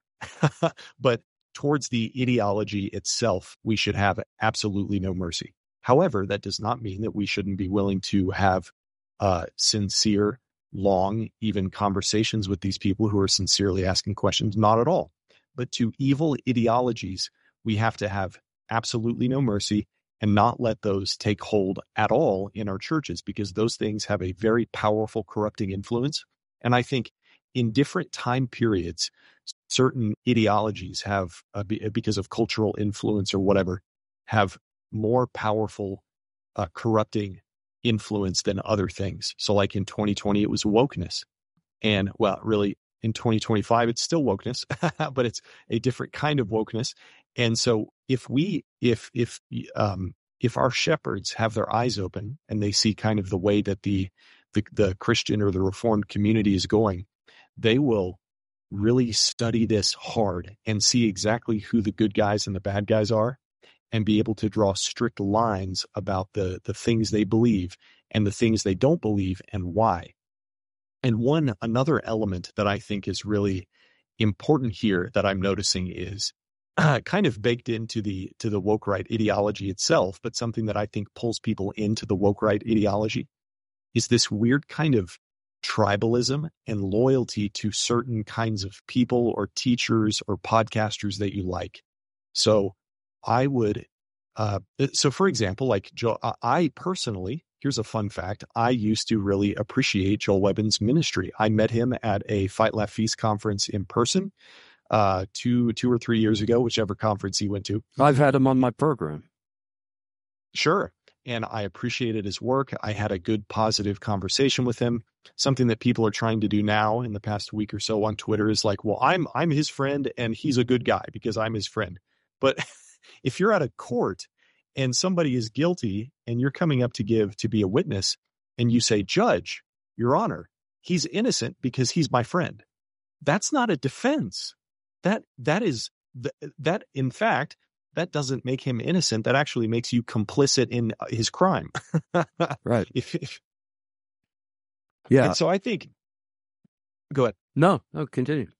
But towards the ideology itself, we should have absolutely no mercy. However, that does not mean that we shouldn't be willing to have uh, sincere, long, even conversations with these people who are sincerely asking questions. Not at all. But to evil ideologies, we have to have absolutely no mercy and not let those take hold at all in our churches, because those things have a very powerful corrupting influence. And I think in different time periods, certain ideologies have, uh, because of cultural influence or whatever, have more powerful uh, corrupting influence than other things. So like in twenty twenty, it was wokeness. And well, really in twenty twenty-five, it's still wokeness, but it's a different kind of wokeness. And so if we, if, if, um, if our shepherds have their eyes open and they see kind of the way that the, the, the Christian or the Reformed community is going, they will really study this hard and see exactly who the good guys and the bad guys are, and be able to draw strict lines about the, the things they believe and the things they don't believe and why. And one, another element that I think is really important here that I'm noticing is uh, kind of baked into the, to the woke right ideology itself, but something that I think pulls people into the woke right ideology is this weird kind of tribalism and loyalty to certain kinds of people or teachers or podcasters that you like. So I would Uh, so, for example, like Joel, I personally, here's a fun fact. I used to really appreciate Joel Webbon's ministry. I met him at a Fight, Laugh, Feast conference in person uh, two, two or three years ago, whichever conference he went to. I've had him on my program. Sure. And I appreciated his work. I had a good, positive conversation with him. Something that people are trying to do now in the past week or so on Twitter is like, well, I'm I'm his friend and he's a good guy because I'm his friend. But if you're at a court and somebody is guilty and you're coming up to give to be a witness and you say, Judge, Your Honor, he's innocent because he's my friend. That's not a defense. That that is that, in fact, that doesn't make him innocent. That actually makes you complicit in his crime. Right. If, if Yeah. And so I think, go ahead. No, no, continue.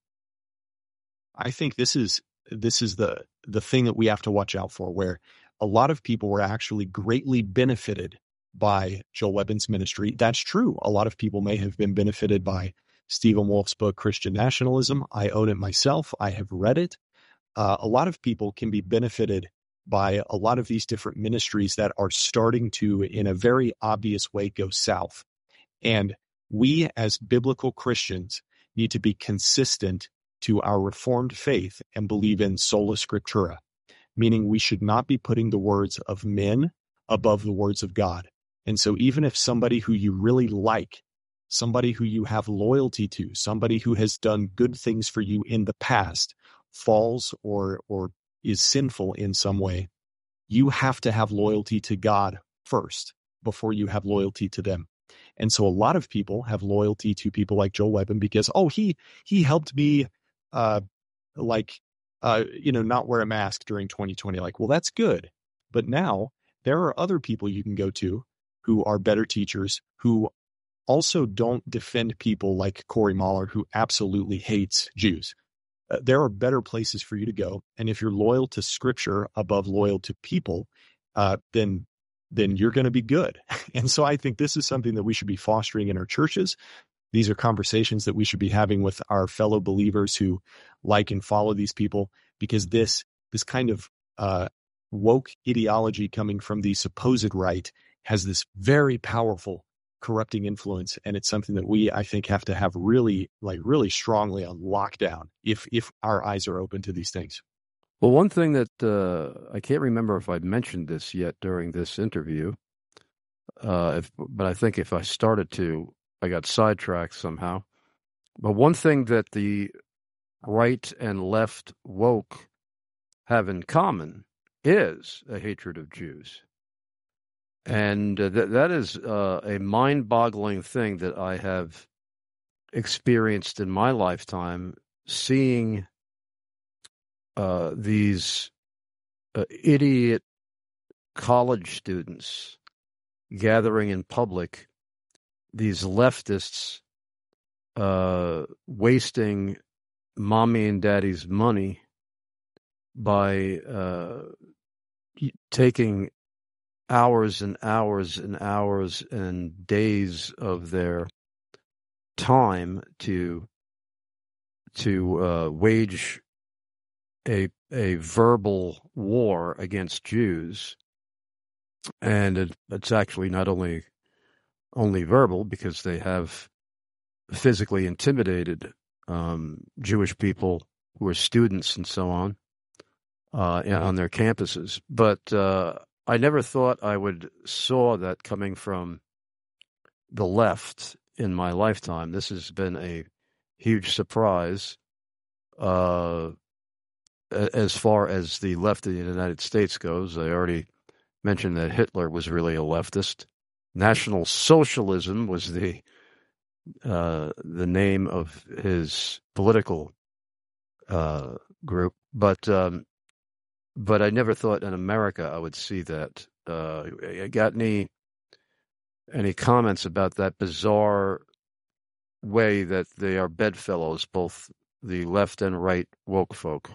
I think this is this is the the thing that we have to watch out for, where a lot of people were actually greatly benefited by Joel Webbon's ministry. That's true. A lot of people may have been benefited by Stephen Wolf's book, Christian Nationalism. I own it myself. I have read it. Uh, a lot of people can be benefited by a lot of these different ministries that are starting to, in a very obvious way, go south. And we as biblical Christians need to be consistent to our Reformed faith and believe in sola scriptura, meaning we should not be putting the words of men above the words of God. And so even if somebody who you really like, somebody who you have loyalty to, somebody who has done good things for you in the past, falls or or is sinful in some way, you have to have loyalty to God first before you have loyalty to them. And so a lot of people have loyalty to people like Joel Webbon because, oh, he he helped me uh, like, uh, you know, not wear a mask during twenty twenty. Like, well, that's good. But now there are other people you can go to who are better teachers, who also don't defend people like Corey Mahler, who absolutely hates Jews. Uh, there are better places for you to go. And if you're loyal to Scripture above loyal to people, uh, then then you're going to be good. And so I think this is something that we should be fostering in our churches. These are conversations that we should be having with our fellow believers who like and follow these people, because this this kind of uh, woke ideology coming from the supposed right has this very powerful corrupting influence, and it's something that we, I think, have to have really, like, really strongly on lockdown if if our eyes are open to these things. Well, one thing that uh, I can't remember if I mentioned this yet during this interview, uh, if, but I think if I started to, I got sidetracked somehow. But one thing that the right and left woke have in common is a hatred of Jews. And uh, th- that is uh, a mind-boggling thing that I have experienced in my lifetime, seeing uh, these uh, idiot college students gathering in public, these leftists uh, wasting mommy and daddy's money by uh, taking hours and hours and hours and days of their time to to uh, wage a a verbal war against Jews, and it, it's actually not only only verbal, because they have physically intimidated um, Jewish people who are students and so on uh, on their campuses, but. Uh, I never thought I would saw that coming from the left in my lifetime. This has been a huge surprise uh, as far as the left of the United States goes. I already mentioned that Hitler was really a leftist. National Socialism was the uh, the name of his political uh, group, but um, But I never thought in America I would see that. Uh, got any any comments about that bizarre way that they are bedfellows, both the left and right woke folk?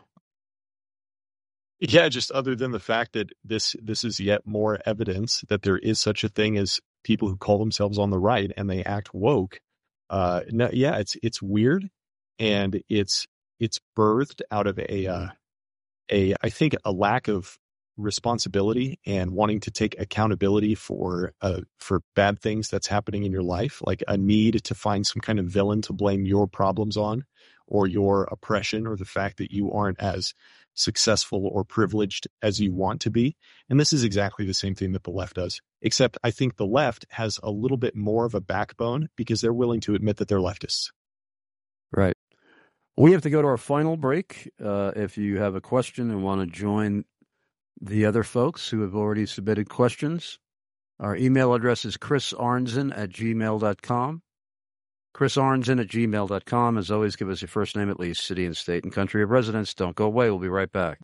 Yeah, just other than the fact that this this is yet more evidence that there is such a thing as people who call themselves on the right and they act woke. Uh, no, yeah, it's it's weird, and it's it's birthed out of a. Uh, A, I think, a lack of responsibility and wanting to take accountability for uh, for bad things that's happening in your life, like a need to find some kind of villain to blame your problems on, or your oppression, or the fact that you aren't as successful or privileged as you want to be. And this is exactly the same thing that the left does, except I think the left has a little bit more of a backbone because they're willing to admit that they're leftists. Right. We have to go to our final break. Uh, if you have a question and want to join the other folks who have already submitted questions, our email address is chris arnzen at gmail dot com. chris arnzen at gmail dot com. As always, give us your first name at least, city and state and country of residence. Don't go away. We'll be right back.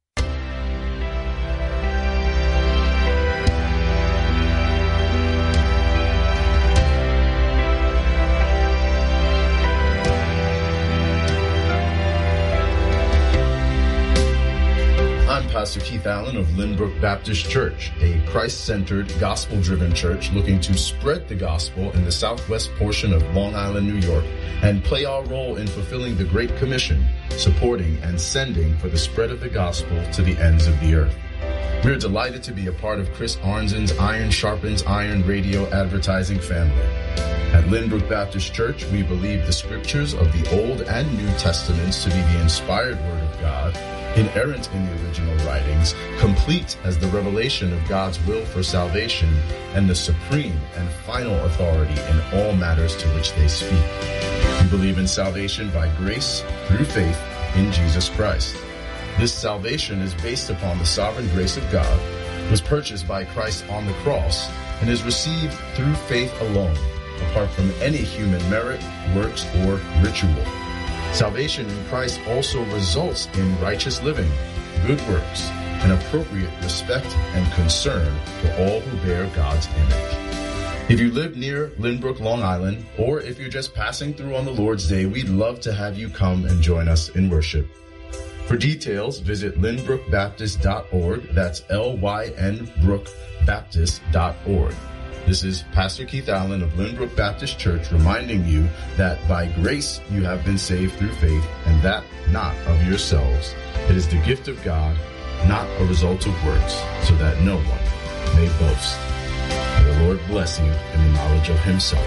I'm Pastor Keith Allen of Lynbrook Baptist Church, a Christ-centered, gospel-driven church looking to spread the gospel in the southwest portion of Long Island, New York, and play our role in fulfilling the Great Commission, supporting and sending for the spread of the gospel to the ends of the earth. We're delighted to be a part of Chris Arnzen's Iron Sharpens Iron radio advertising family. At Lynbrook Baptist Church, we believe the scriptures of the Old and New Testaments to be the inspired Word of God, inerrant in the original writings, complete as the revelation of God's will for salvation, and the supreme and final authority in all matters to which they speak. We believe in salvation by grace through faith in Jesus Christ. This salvation is based upon the sovereign grace of God, was purchased by Christ on the cross, and is received through faith alone, apart from any human merit, works, or ritual. Salvation in Christ also results in righteous living, good works, and appropriate respect and concern to all who bear God's image. If you live near Lynbrook, Long Island, or if you're just passing through on the Lord's Day, we'd love to have you come and join us in worship. For details, visit lynbrook baptist dot org. That's L Y N brook baptist dot org. This is Pastor Keith Allen of Lynbrook Baptist Church reminding you that by grace you have been saved through faith, and that not of yourselves. It is the gift of God, not a result of works, so that no one may boast. May the Lord bless you in the knowledge of himself.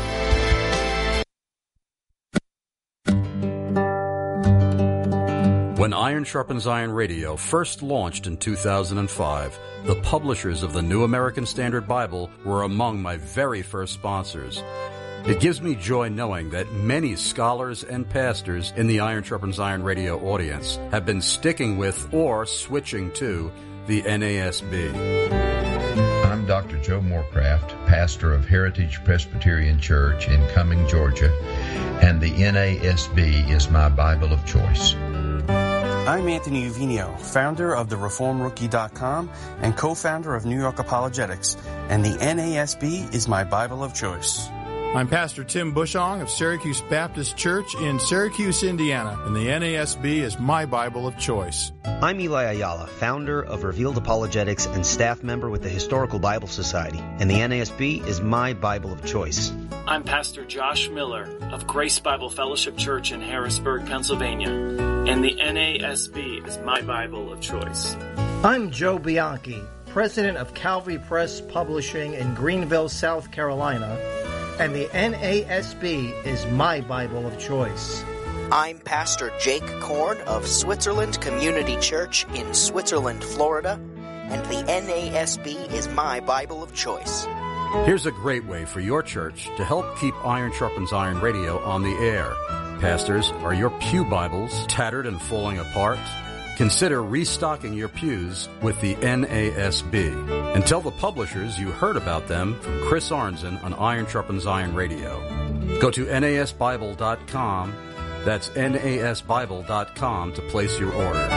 When Iron Sharpens Iron Radio first launched in two thousand five, the publishers of the New American Standard Bible were among my very first sponsors. It gives me joy knowing that many scholars and pastors in the Iron Sharpens Iron Radio audience have been sticking with or switching to the N A S B. I'm Doctor Joe Morecraft, pastor of Heritage Presbyterian Church in Cumming, Georgia, and the N A S B is my Bible of choice. I'm Anthony Uvino, founder of the reform rookie dot com and co-founder of New York Apologetics, and the N A S B is my Bible of choice. I'm Pastor Tim Bushong of Syracuse Baptist Church in Syracuse, Indiana, and the N A S B is my Bible of choice. I'm Eli Ayala, founder of Revealed Apologetics and staff member with the Historical Bible Society, and the N A S B is my Bible of choice. I'm Pastor Josh Miller of Grace Bible Fellowship Church in Harrisburg, Pennsylvania, and the N A S B is my Bible of choice. I'm Joe Bianchi, president of Calvary Press Publishing in Greenville, South Carolina, and the N A S B is my Bible of choice. I'm Pastor Jake Korn of Switzerland Community Church in Switzerland, Florida, and the N A S B is my Bible of choice. Here's a great way for your church to help keep Iron Sharpens Iron Radio on the air. Pastors, are your pew Bibles tattered and falling apart? Consider restocking your pews with the N A S B. And tell the publishers you heard about them from Chris Arnzen on Iron Sharpens Iron Radio. Go to N A S Bible dot com. That's N A S Bible dot com to place your order.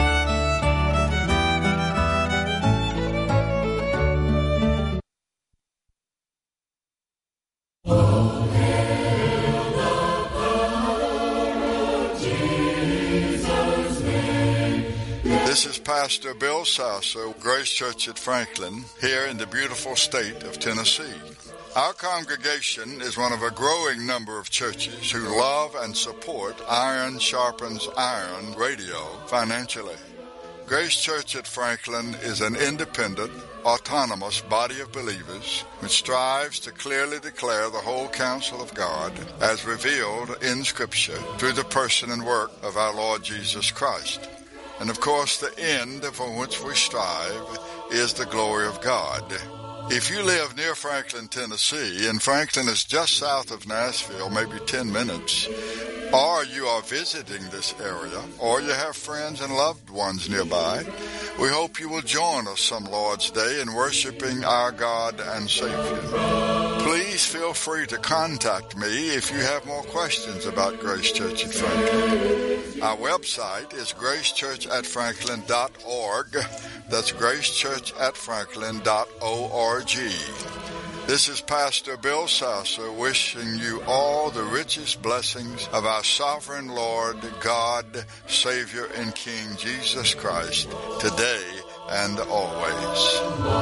This is Pastor Bill Sasso, Grace Church at Franklin, here in the beautiful state of Tennessee. Our congregation is one of a growing number of churches who love and support Iron Sharpens Iron Radio financially. Grace Church at Franklin is an independent, autonomous body of believers which strives to clearly declare the whole counsel of God as revealed in Scripture through the person and work of our Lord Jesus Christ. And of course, the end for which we strive is the glory of God. If you live near Franklin, Tennessee, and Franklin is just south of Nashville, maybe ten minutes, or you are visiting this area, or you have friends and loved ones nearby, we hope you will join us some Lord's Day in worshiping our God and Savior. Please feel free to contact me if you have more questions about Grace Church at Franklin. Our website is grace church at franklin dot org. That's grace church at franklin dot org. This is Pastor Bill Sasser wishing you all the richest blessings of our sovereign Lord, God, Savior, and King Jesus Christ, today and always.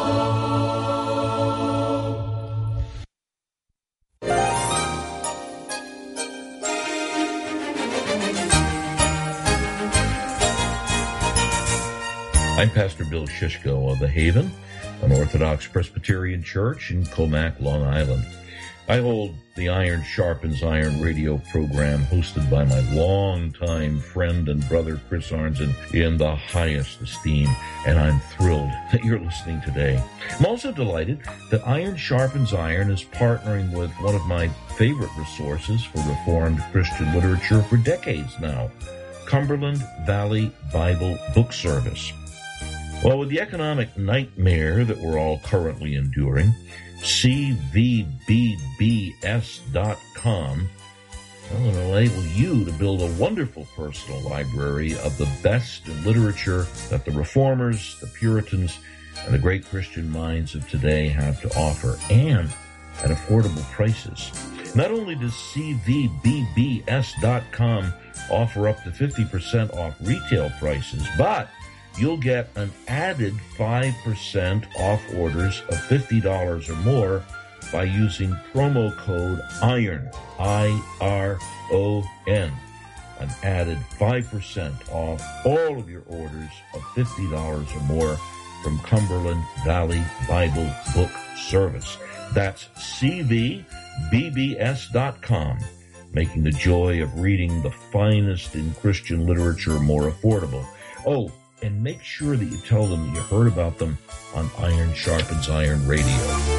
I'm Pastor Bill Shishko of The Haven, an Orthodox Presbyterian church in Comac, Long Island. I hold the Iron Sharpens Iron radio program hosted by my longtime friend and brother Chris Arnzen in the highest esteem, and I'm thrilled that you're listening today. I'm also delighted that Iron Sharpens Iron is partnering with one of my favorite resources for Reformed Christian literature for decades now, Cumberland Valley Bible Book Service. Well, with the economic nightmare that we're all currently enduring, C V B B S dot com will enable you to build a wonderful personal library of the best in literature that the Reformers, the Puritans, and the great Christian minds of today have to offer, and at affordable prices. Not only does C V B B S dot com offer up to fifty percent off retail prices, but you'll get an added five percent off orders of fifty dollars or more by using promo code IRON, I R O N. An added five percent off all of your orders of fifty dollars or more from Cumberland Valley Bible Book Service. That's C V B B S dot com, making the joy of reading the finest in Christian literature more affordable. Oh, and make sure that you tell them that you heard about them on Iron Sharpens Iron Radio.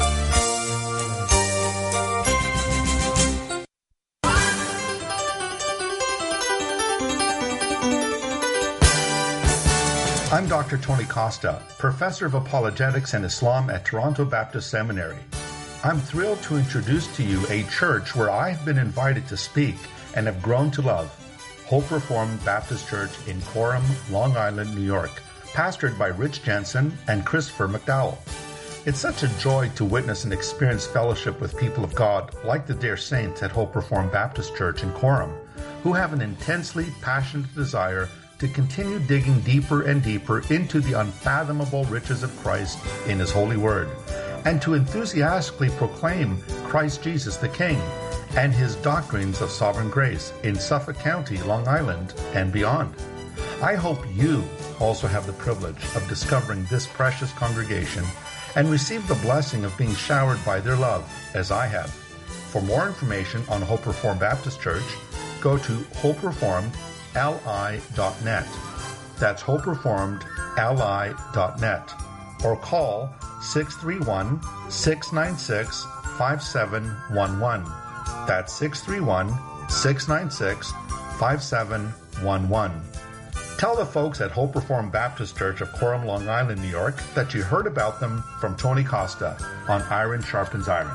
I'm Doctor Tony Costa, Professor of Apologetics and Islam at Toronto Baptist Seminary. I'm thrilled to introduce to you a church where I've been invited to speak and have grown to love, Hope Reformed Baptist Church in Coram, Long Island, New York, pastored by Rich Jensen and Christopher McDowell. It's such a joy to witness and experience fellowship with people of God like the dear saints at Hope Reformed Baptist Church in Coram, who have an intensely passionate desire to continue digging deeper and deeper into the unfathomable riches of Christ in His holy word, and to enthusiastically proclaim Christ Jesus the King and His doctrines of sovereign grace in Suffolk County, Long Island, and beyond. I hope you also have the privilege of discovering this precious congregation and receive the blessing of being showered by their love, as I have. For more information on Hope Reformed Baptist Church, go to hope reformed l i dot net. That's hope reformed l i dot net. Or call six three one, six nine six, five seven one one. That's six three one, six nine six, five seven one one. Tell the folks at Hope Reformed Baptist Church of Coram, Long Island, New York, that you heard about them from Tony Costa on Iron Sharpens Iron.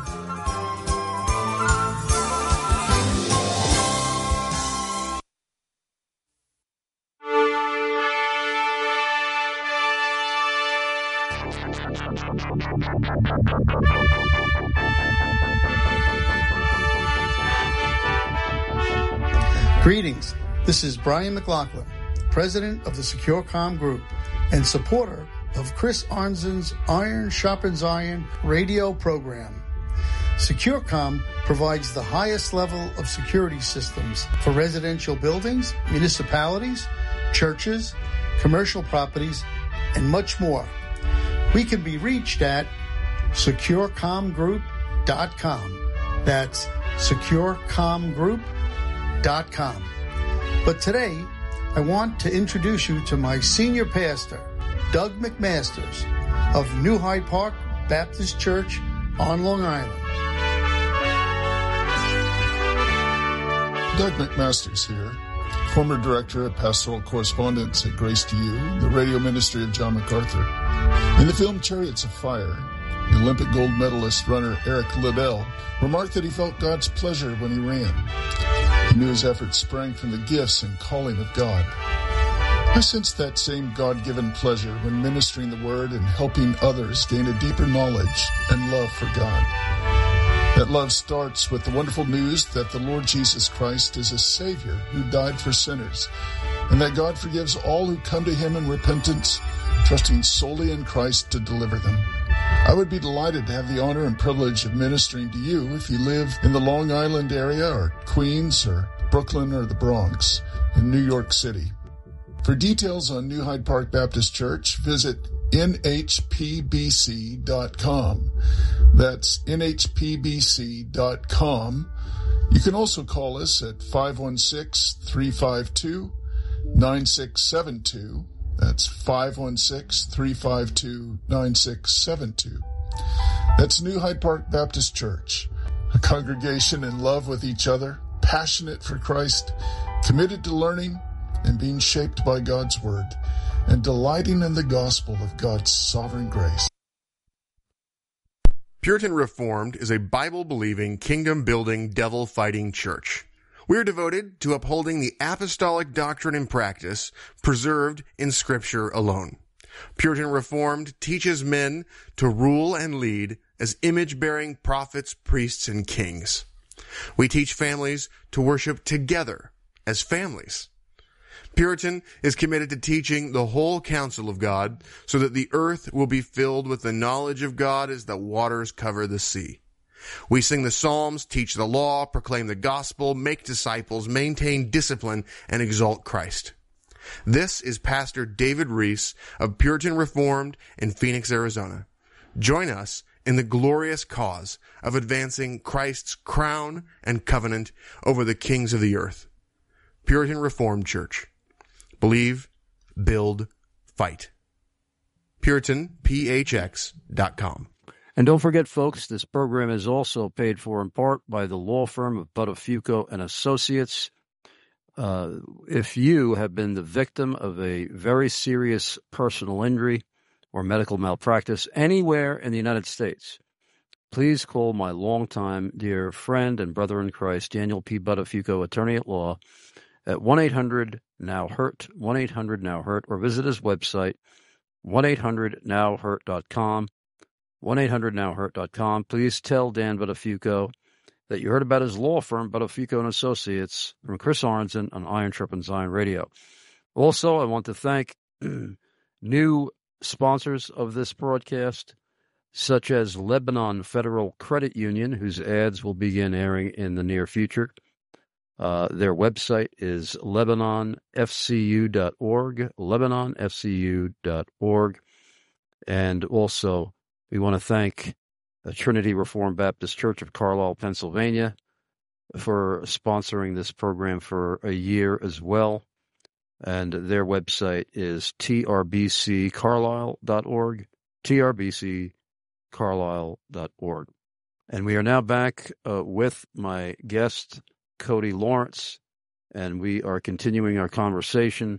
Greetings. This is Brian McLaughlin, president of the Secure Comm Group and supporter of Chris Arnzen's Iron Sharpens Iron radio program. SecureCom provides the highest level of security systems for residential buildings, municipalities, churches, commercial properties, and much more. We can be reached at secure com group dot com. That's secure com group dot com. But today, I want to introduce you to my senior pastor, Doug McMasters of New Hyde Park Baptist Church on Long Island. Doug McMasters here, former director of pastoral correspondence at Grace to You, the radio ministry of John MacArthur. In the film Chariots of Fire, the Olympic gold medalist runner Eric Liddell remarked that he felt God's pleasure when he ran. He knew his efforts sprang from the gifts and calling of God. I sensed that same God-given pleasure when ministering the Word and helping others gain a deeper knowledge and love for God. That love starts with the wonderful news that the Lord Jesus Christ is a Savior who died for sinners, and that God forgives all who come to Him in repentance, trusting solely in Christ to deliver them. I would be delighted to have the honor and privilege of ministering to you if you live in the Long Island area or Queens or Brooklyn or the Bronx in New York City. For details on New Hyde Park Baptist Church, visit N H P B C dot com. That's N H P B C dot com. You can also call us at five one six, three five two, nine six seven two. That's five one six, three five two, nine six seven two. That's New Hyde Park Baptist Church, a congregation in love with each other, passionate for Christ, committed to learning and being shaped by God's Word, and delighting in the gospel of God's sovereign grace. Puritan Reformed is a Bible-believing, kingdom-building, devil-fighting church. We are devoted to upholding the apostolic doctrine and practice preserved in Scripture alone. Puritan Reformed teaches men to rule and lead as image-bearing prophets, priests, and kings. We teach families to worship together as families. Puritan is committed to teaching the whole counsel of God so that the earth will be filled with the knowledge of God as the waters cover the sea. We sing the Psalms, teach the law, proclaim the gospel, make disciples, maintain discipline, and exalt Christ. This is Pastor David Reese of Puritan Reformed in Phoenix, Arizona. Join us in the glorious cause of advancing Christ's crown and covenant over the kings of the earth. Puritan Reformed Church. Believe, build, fight. Puritan P H X dot com. And don't forget, folks, this program is also paid for in part by the law firm of Buttafuoco and Associates. Uh, if you have been the victim of a very serious personal injury or medical malpractice anywhere in the United States, please call my longtime dear friend and brother in Christ, Daniel P. Buttafuoco, attorney at law, at one eight hundred now hurt, one eight hundred now hurt, or visit his website, one eight hundred now hurt dot com, one eight hundred now hurt dot com. Please tell Dan Buttafuoco that you heard about his law firm, Buttafuoco and Associates, from Chris Aronson on Iron Sharpens Iron Radio. Also, I want to thank new sponsors of this broadcast, such as Lebanon Federal Credit Union, whose ads will begin airing in the near future. Uh, their website is lebanon f c u dot org, lebanon f c u dot org. And also, we want to thank the Trinity Reformed Baptist Church of Carlisle, Pennsylvania, for sponsoring this program for a year as well. And their website is t r b c carlisle dot org, t r b c carlisle dot org. And we are now back uh, with my guest, Cody Lawrence, and we are continuing our conversation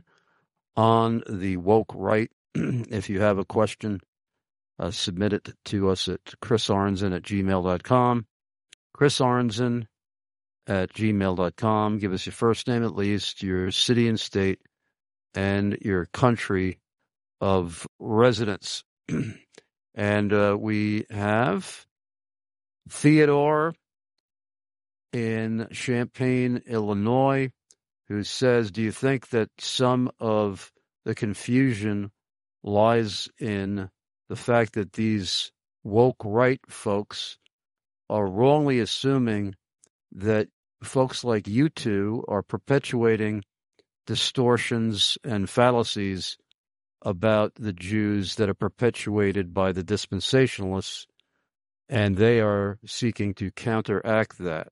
on the woke right. If you have a question, uh, submit it to us at chris aronson at gmail dot com, chris aronson at gmail dot com. Give us your first name at least, your city and state, and your country of residence. And uh, we have Theodore in Champaign, Illinois, who says, do you think that some of the confusion lies in the fact that these woke right folks are wrongly assuming that folks like you two are perpetuating distortions and fallacies about the Jews that are perpetuated by the dispensationalists, and they are seeking to counteract that?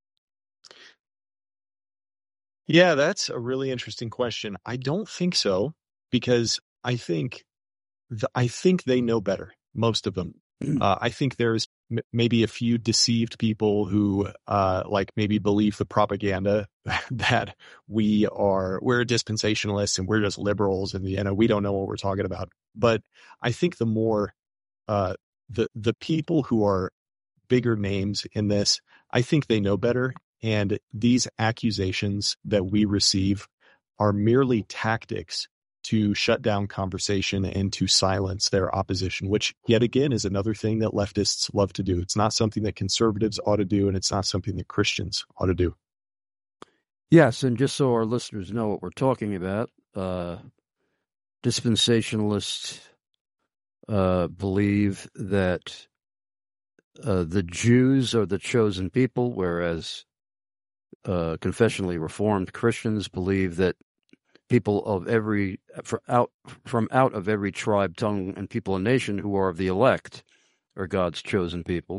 Yeah, that's a really interesting question. I don't think so, because I think the, I think they know better, most of them. Uh, I think there's m- maybe a few deceived people who, uh, like maybe believe the propaganda that we are, we're dispensationalists and we're just liberals and, you know, we don't know what we're talking about. But I think the more, uh, the, the people who are bigger names in this, I think they know better. And these accusations that we receive are merely tactics to shut down conversation and to silence their opposition, which yet again is another thing that leftists love to do. It's not something that conservatives ought to do, and it's not something that Christians ought to do. Yes, and just so our listeners know what we're talking about, uh, dispensationalists uh, believe that uh, the Jews are the chosen people, whereas uh, confessionally reformed Christians believe that people of every from out from out of every tribe, tongue, and people and nation who are of the elect are God's chosen people,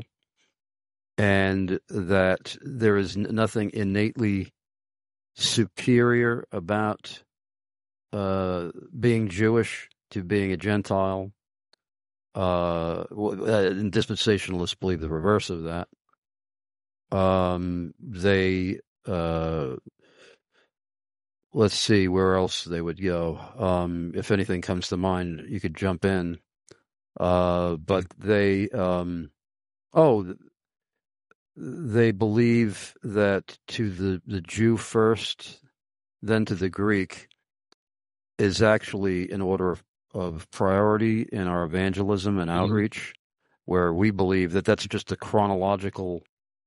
and that there is nothing innately superior about uh, being Jewish to being a Gentile. Uh, and dispensationalists believe the reverse of that. Um, they uh, let's see where else they would go. Um, if anything comes to mind, you could jump in. Uh, but they, um, oh, they believe that to the, the Jew first, then to the Greek, is actually in order of, of priority in our evangelism and outreach, mm-hmm. where we believe that that's just a chronological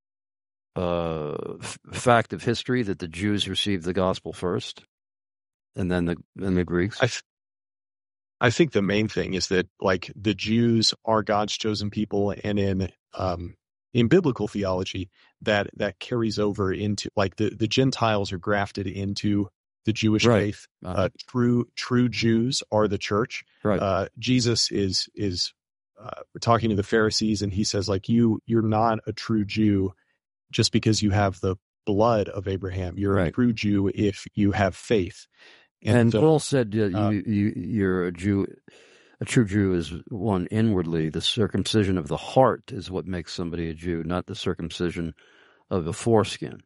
uh, f- fact of history, that the Jews received the gospel first, and then the and the Greeks. I, th- I think the main thing is that, like, the Jews are God's chosen people, and in um, in biblical theology, that that carries over into, like, the, the Gentiles are grafted into the Jewish right. faith. Uh-huh. Uh, true true Jews are the church. Right. Uh, Jesus is is uh, we're talking to the Pharisees, and he says, like, you you're not a true Jew just because you have the blood of Abraham. You're right. a true Jew if you have faith. And, and so, Paul said, uh, uh, you, you, you're a Jew. A true Jew is one inwardly. The circumcision of the heart is what makes somebody a Jew, not the circumcision of the foreskin.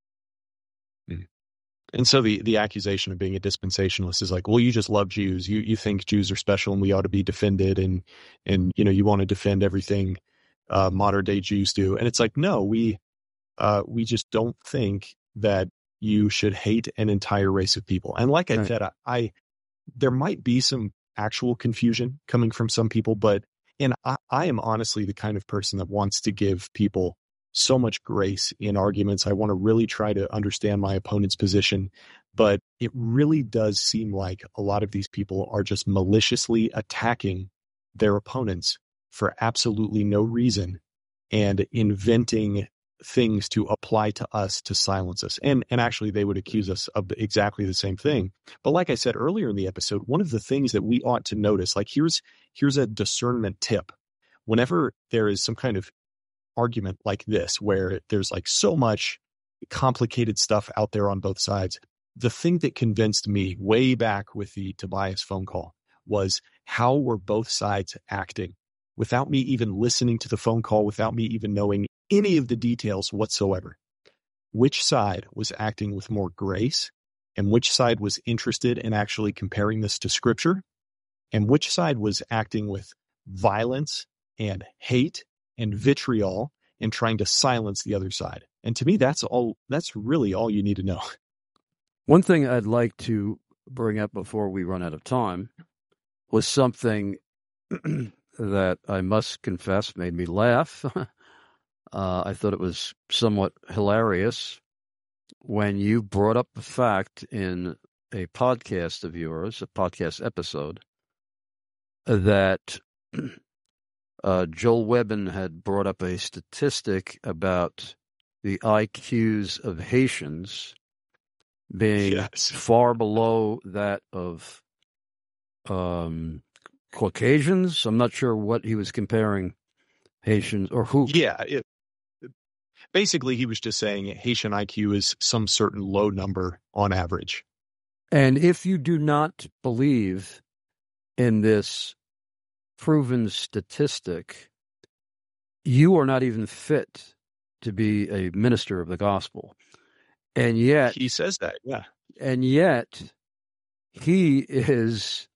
And so the, the accusation of being a dispensationalist is like, well, you just love Jews. You you think Jews are special and we ought to be defended, and and you know you want to defend everything uh, modern day Jews do. And it's like, no, we uh, we just don't think that you should hate an entire race of people. And like I right. said, I, I there might be some actual confusion coming from some people, but and I, I am honestly the kind of person that wants to give people so much grace in arguments. I want to really try to understand my opponent's position, but it really does seem like a lot of these people are just maliciously attacking their opponents for absolutely no reason and inventing things to apply to us to silence us. And and actually they would accuse us of exactly the same thing. But like I said earlier in the episode, one of the things that we ought to notice, like here's here's a discernment tip. Whenever there is some kind of argument like this, where there's like so much complicated stuff out there on both sides, the thing that convinced me way back with the Tobias phone call was how were both sides acting without me even listening to the phone call, without me even knowing any of the details whatsoever. Which side was acting with more grace, and which side was interested in actually comparing this to Scripture, and which side was acting with violence and hate and vitriol and trying to silence the other side. And to me, that's all, that's really all you need to know. One thing I'd like to bring up before we run out of time was something that I must confess made me laugh. uh, I thought it was somewhat hilarious when you brought up the fact in a podcast of yours, a podcast episode, that Uh, Joel Webbin had brought up a statistic about the I Qs of Haitians being yes. far below that of um, Caucasians. I'm not sure what he was comparing Haitians or who. Yeah. It, basically, he was just saying Haitian I Q is some certain low number on average. And if you do not believe in this proven statistic, you are not even fit to be a minister of the gospel. And yet he says that, yeah. And yet he is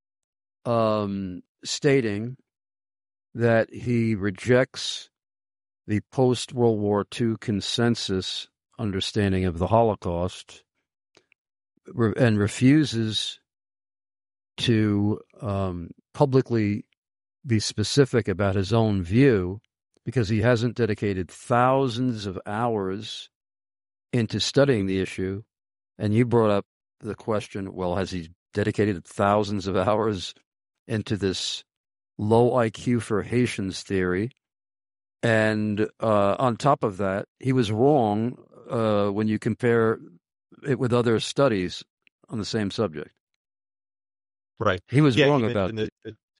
um, stating that he rejects the post-World War Two consensus understanding of the Holocaust re- and refuses to um, publicly be specific about his own view because he hasn't dedicated thousands of hours into studying the issue. And you brought up the question, well, has he dedicated thousands of hours into this low I Q for Haitians theory? And uh, on top of that, he was wrong uh, when you compare it with other studies on the same subject. Right. He was yeah, wrong he about it.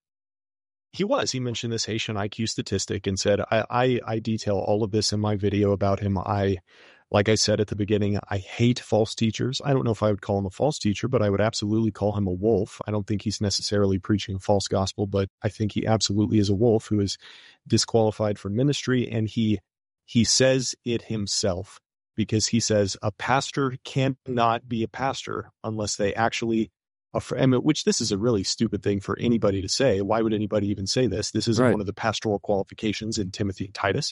He was. He mentioned this Haitian I Q statistic and said, I, I, I detail all of this in my video about him. I, like I said at the beginning, I hate false teachers. I don't know if I would call him a false teacher, but I would absolutely call him a wolf. I don't think he's necessarily preaching a false gospel, but I think he absolutely is a wolf who is disqualified from ministry. And he, he says it himself because he says a pastor cannot be a pastor unless they actually I mean, which this is a really stupid thing for anybody to say. Why would anybody even say this? This isn't right. one of the pastoral qualifications in Timothy and Titus.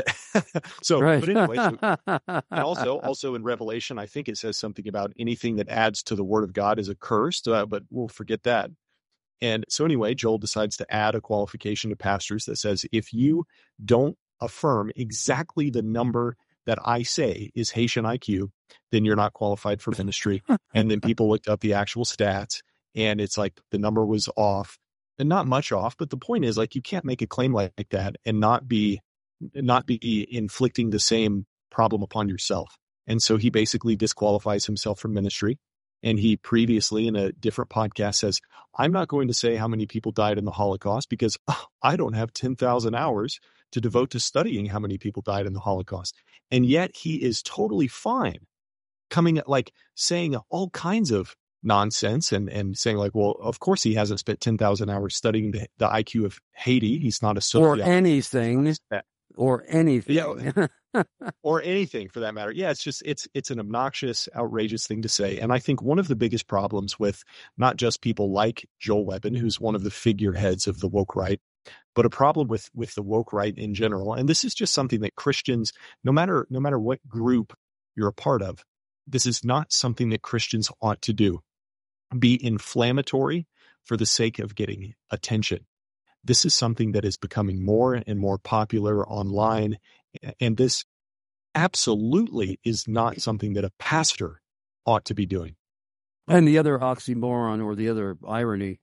so, right. but anyway, so, and also, also in Revelation, I think it says something about anything that adds to the word of God is accursed, uh, but we'll forget that. And so anyway, Joel decides to add a qualification to pastors that says, if you don't affirm exactly the number that I say is Haitian I Q, then you're not qualified for ministry. And then people looked up the actual stats and it's like the number was off and not much off. But the point is, like, you can't make a claim like, like that and not be, not be inflicting the same problem upon yourself. And so he basically disqualifies himself from ministry. And he previously in a different podcast says, I'm not going to say how many people died in the Holocaust because oh, I don't have ten thousand hours to devote to studying how many people died in the Holocaust. And yet he is totally fine coming at like saying all kinds of nonsense and, and saying like, well, of course he hasn't spent ten thousand hours studying the, the I Q of Haiti. He's not a sociologist. Or anything. Or anything. Yeah. Or anything for that matter. Yeah, it's just, it's, it's an obnoxious, outrageous thing to say. And I think one of the biggest problems with not just people like Joel Webbon, who's one of the figureheads of the woke right, but a problem with, with the woke right in general. And this is just something that Christians, no matter, no matter what group you're a part of, this is not something that Christians ought to do. Be inflammatory for the sake of getting attention. This is something that is becoming more and more popular online. And this absolutely is not something that a pastor ought to be doing. And the other oxymoron or the other irony,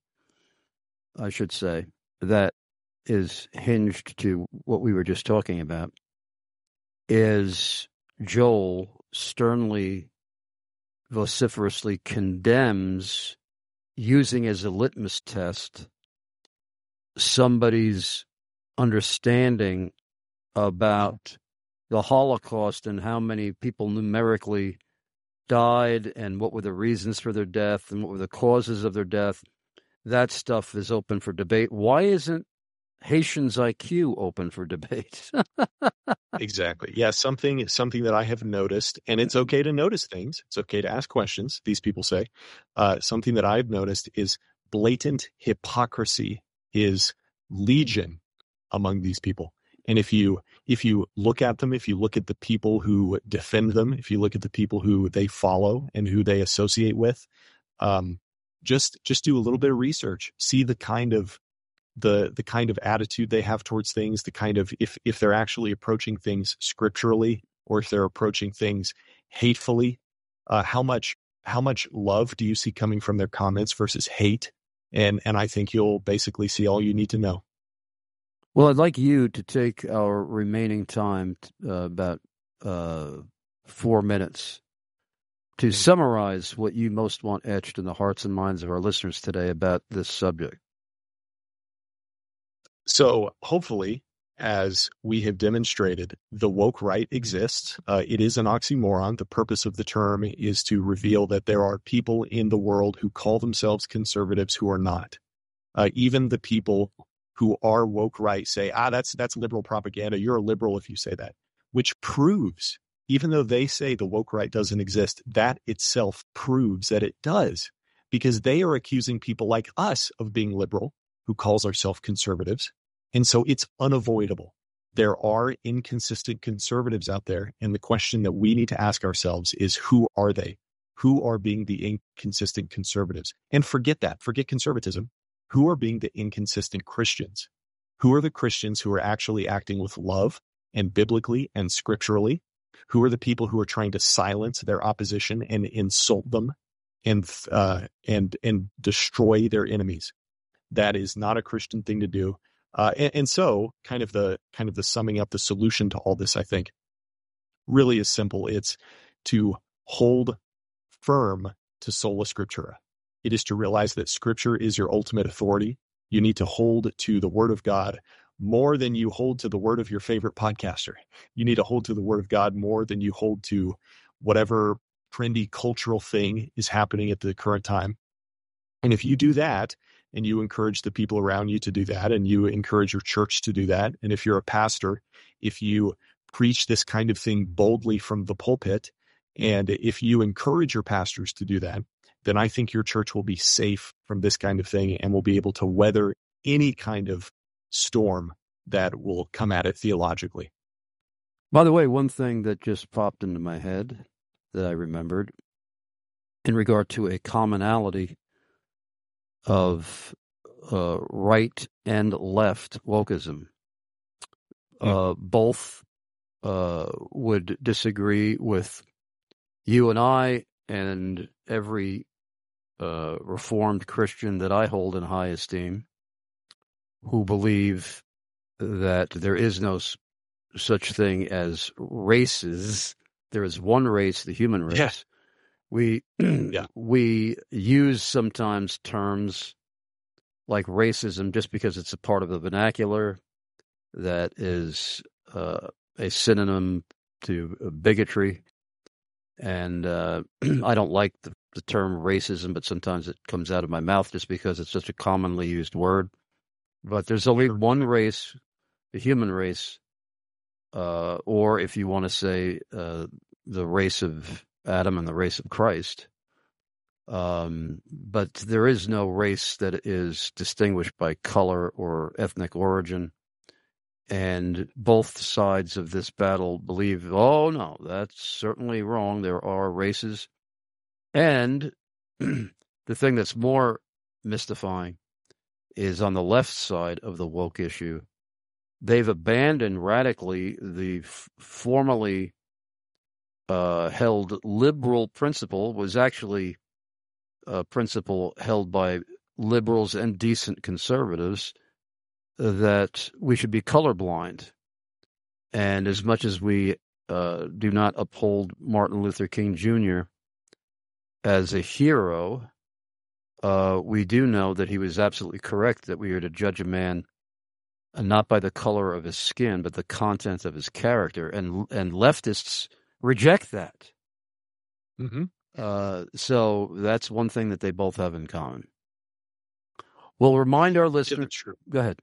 I should say, that is hinged to what we were just talking about is Joel sternly, vociferously condemns using as a litmus test somebody's understanding about the Holocaust and how many people numerically died and what were the reasons for their death and what were the causes of their death. That stuff is open for debate. Why isn't Haitians I Q open for debate? Exactly. Yeah, something something that I have noticed, and it's okay to notice things. It's okay to ask questions, these people say. Uh, something that I've noticed is blatant hypocrisy is legion among these people. And if you if you look at them, if you look at the people who defend them, if you look at the people who they follow and who they associate with, um, just just do a little bit of research. See the kind of the the kind of attitude they have towards things, the kind of if if they're actually approaching things scripturally or if they're approaching things hatefully. Uh, how much how much love do you see coming from their comments versus hate? And and I think you'll basically see all you need to know. Well, I'd like you to take our remaining time, uh, about uh, four minutes, to summarize what you most want etched in the hearts and minds of our listeners today about this subject. So hopefully, as we have demonstrated, the woke right exists. Uh, it is an oxymoron. The purpose of the term is to reveal that there are people in the world who call themselves conservatives who are not. Uh, even the people who are woke right say, ah, that's that's liberal propaganda. You're a liberal if you say that, which proves, even though they say the woke right doesn't exist, that itself proves that it does, because they are accusing people like us of being liberal, who calls ourselves conservatives. And so it's unavoidable. There are inconsistent conservatives out there. And the question that we need to ask ourselves is, who are they? Who are being the inconsistent conservatives? And forget that. Forget conservatism. Who are being the inconsistent Christians? Who are the Christians who are actually acting with love and biblically and scripturally? Who are the people who are trying to silence their opposition and insult them and uh, and and destroy their enemies? That is not a Christian thing to do. Uh, and, and so, kind of the kind of the summing up, the solution to all this, I think, really is simple. It's to hold firm to sola scriptura. It is to realize that Scripture is your ultimate authority. You need to hold to the Word of God more than you hold to the word of your favorite podcaster. You need to hold to the Word of God more than you hold to whatever trendy cultural thing is happening at the current time. And if you do that, and you encourage the people around you to do that, and you encourage your church to do that, and if you're a pastor, if you preach this kind of thing boldly from the pulpit, and if you encourage your pastors to do that, then I think your church will be safe from this kind of thing and will be able to weather any kind of storm that will come at it theologically. By the way, one thing that just popped into my head that I remembered in regard to a commonality of uh, right and left wokeism. Uh, both uh, would disagree with you and I and every uh, Reformed Christian that I hold in high esteem, who believe that there is no s- such thing as races. There is one race, the human race. Yeah. We Yeah. we use sometimes terms like racism just because it's a part of the vernacular that is uh, a synonym to bigotry. And uh, I don't like the, the term racism, but sometimes it comes out of my mouth just because it's such a commonly used word. But there's only one race, the human race, uh, or if you want to say uh, the race of Adam and the race of Christ. Um, but there is no race that is distinguished by color or ethnic origin. And both sides of this battle believe, oh, no, that's certainly wrong. There are races. And the thing that's more mystifying is on the left side of the woke issue. They've abandoned radically the f- formerly uh, held liberal principle, was actually a principle held by liberals and decent conservatives, that we should be colorblind. And as much as we uh, do not uphold Martin Luther King Junior as a hero, uh, we do know that he was absolutely correct that we are to judge a man uh, not by the color of his skin, but the content of his character. And and leftists reject that. Mm-hmm. Uh, so that's one thing that they both have in common. We'll remind our listeners. True. Go ahead.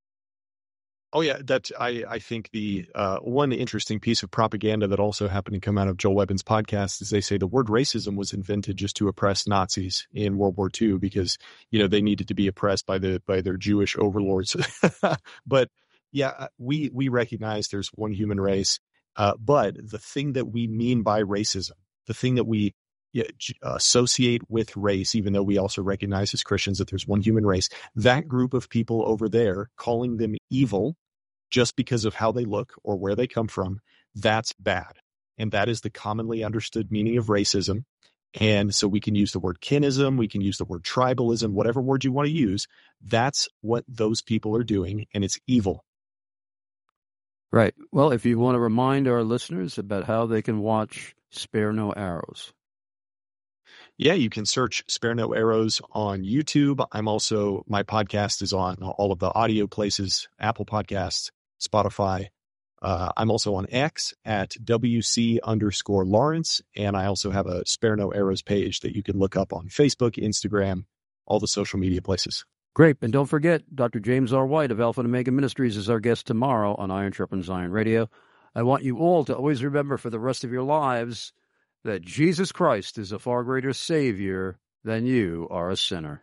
Oh, yeah, that I, I think the uh, one interesting piece of propaganda that also happened to come out of Joel Webbin's podcast is they say the word racism was invented just to oppress Nazis in World War Two because, you know, they needed to be oppressed by the by their Jewish overlords. But yeah, we we recognize there's one human race. Uh, but the thing that we mean by racism, the thing that we yeah, associate with race, even though we also recognize as Christians that there's one human race, that group of people over there, calling them evil just because of how they look or where they come from, that's bad. And that is the commonly understood meaning of racism. And so we can use the word kinism, we can use the word tribalism, whatever word you want to use. That's what those people are doing, and it's evil. Right. Well, if you want to remind our listeners about how they can watch Spare No Arrows. Yeah, you can search Spare No Arrows on YouTube. I'm also, my podcast is on all of the audio places, Apple Podcasts, Spotify. Uh, I'm also on X at W C underscore Lawrence. And I also have a Spare No Arrows page that you can look up on Facebook, Instagram, all the social media places. Great. And don't forget, Doctor James R. White of Alpha and Omega Ministries is our guest tomorrow on Iron Sharpens Iron Radio. I want you all to always remember for the rest of your lives that Jesus Christ is a far greater Savior than you are a sinner.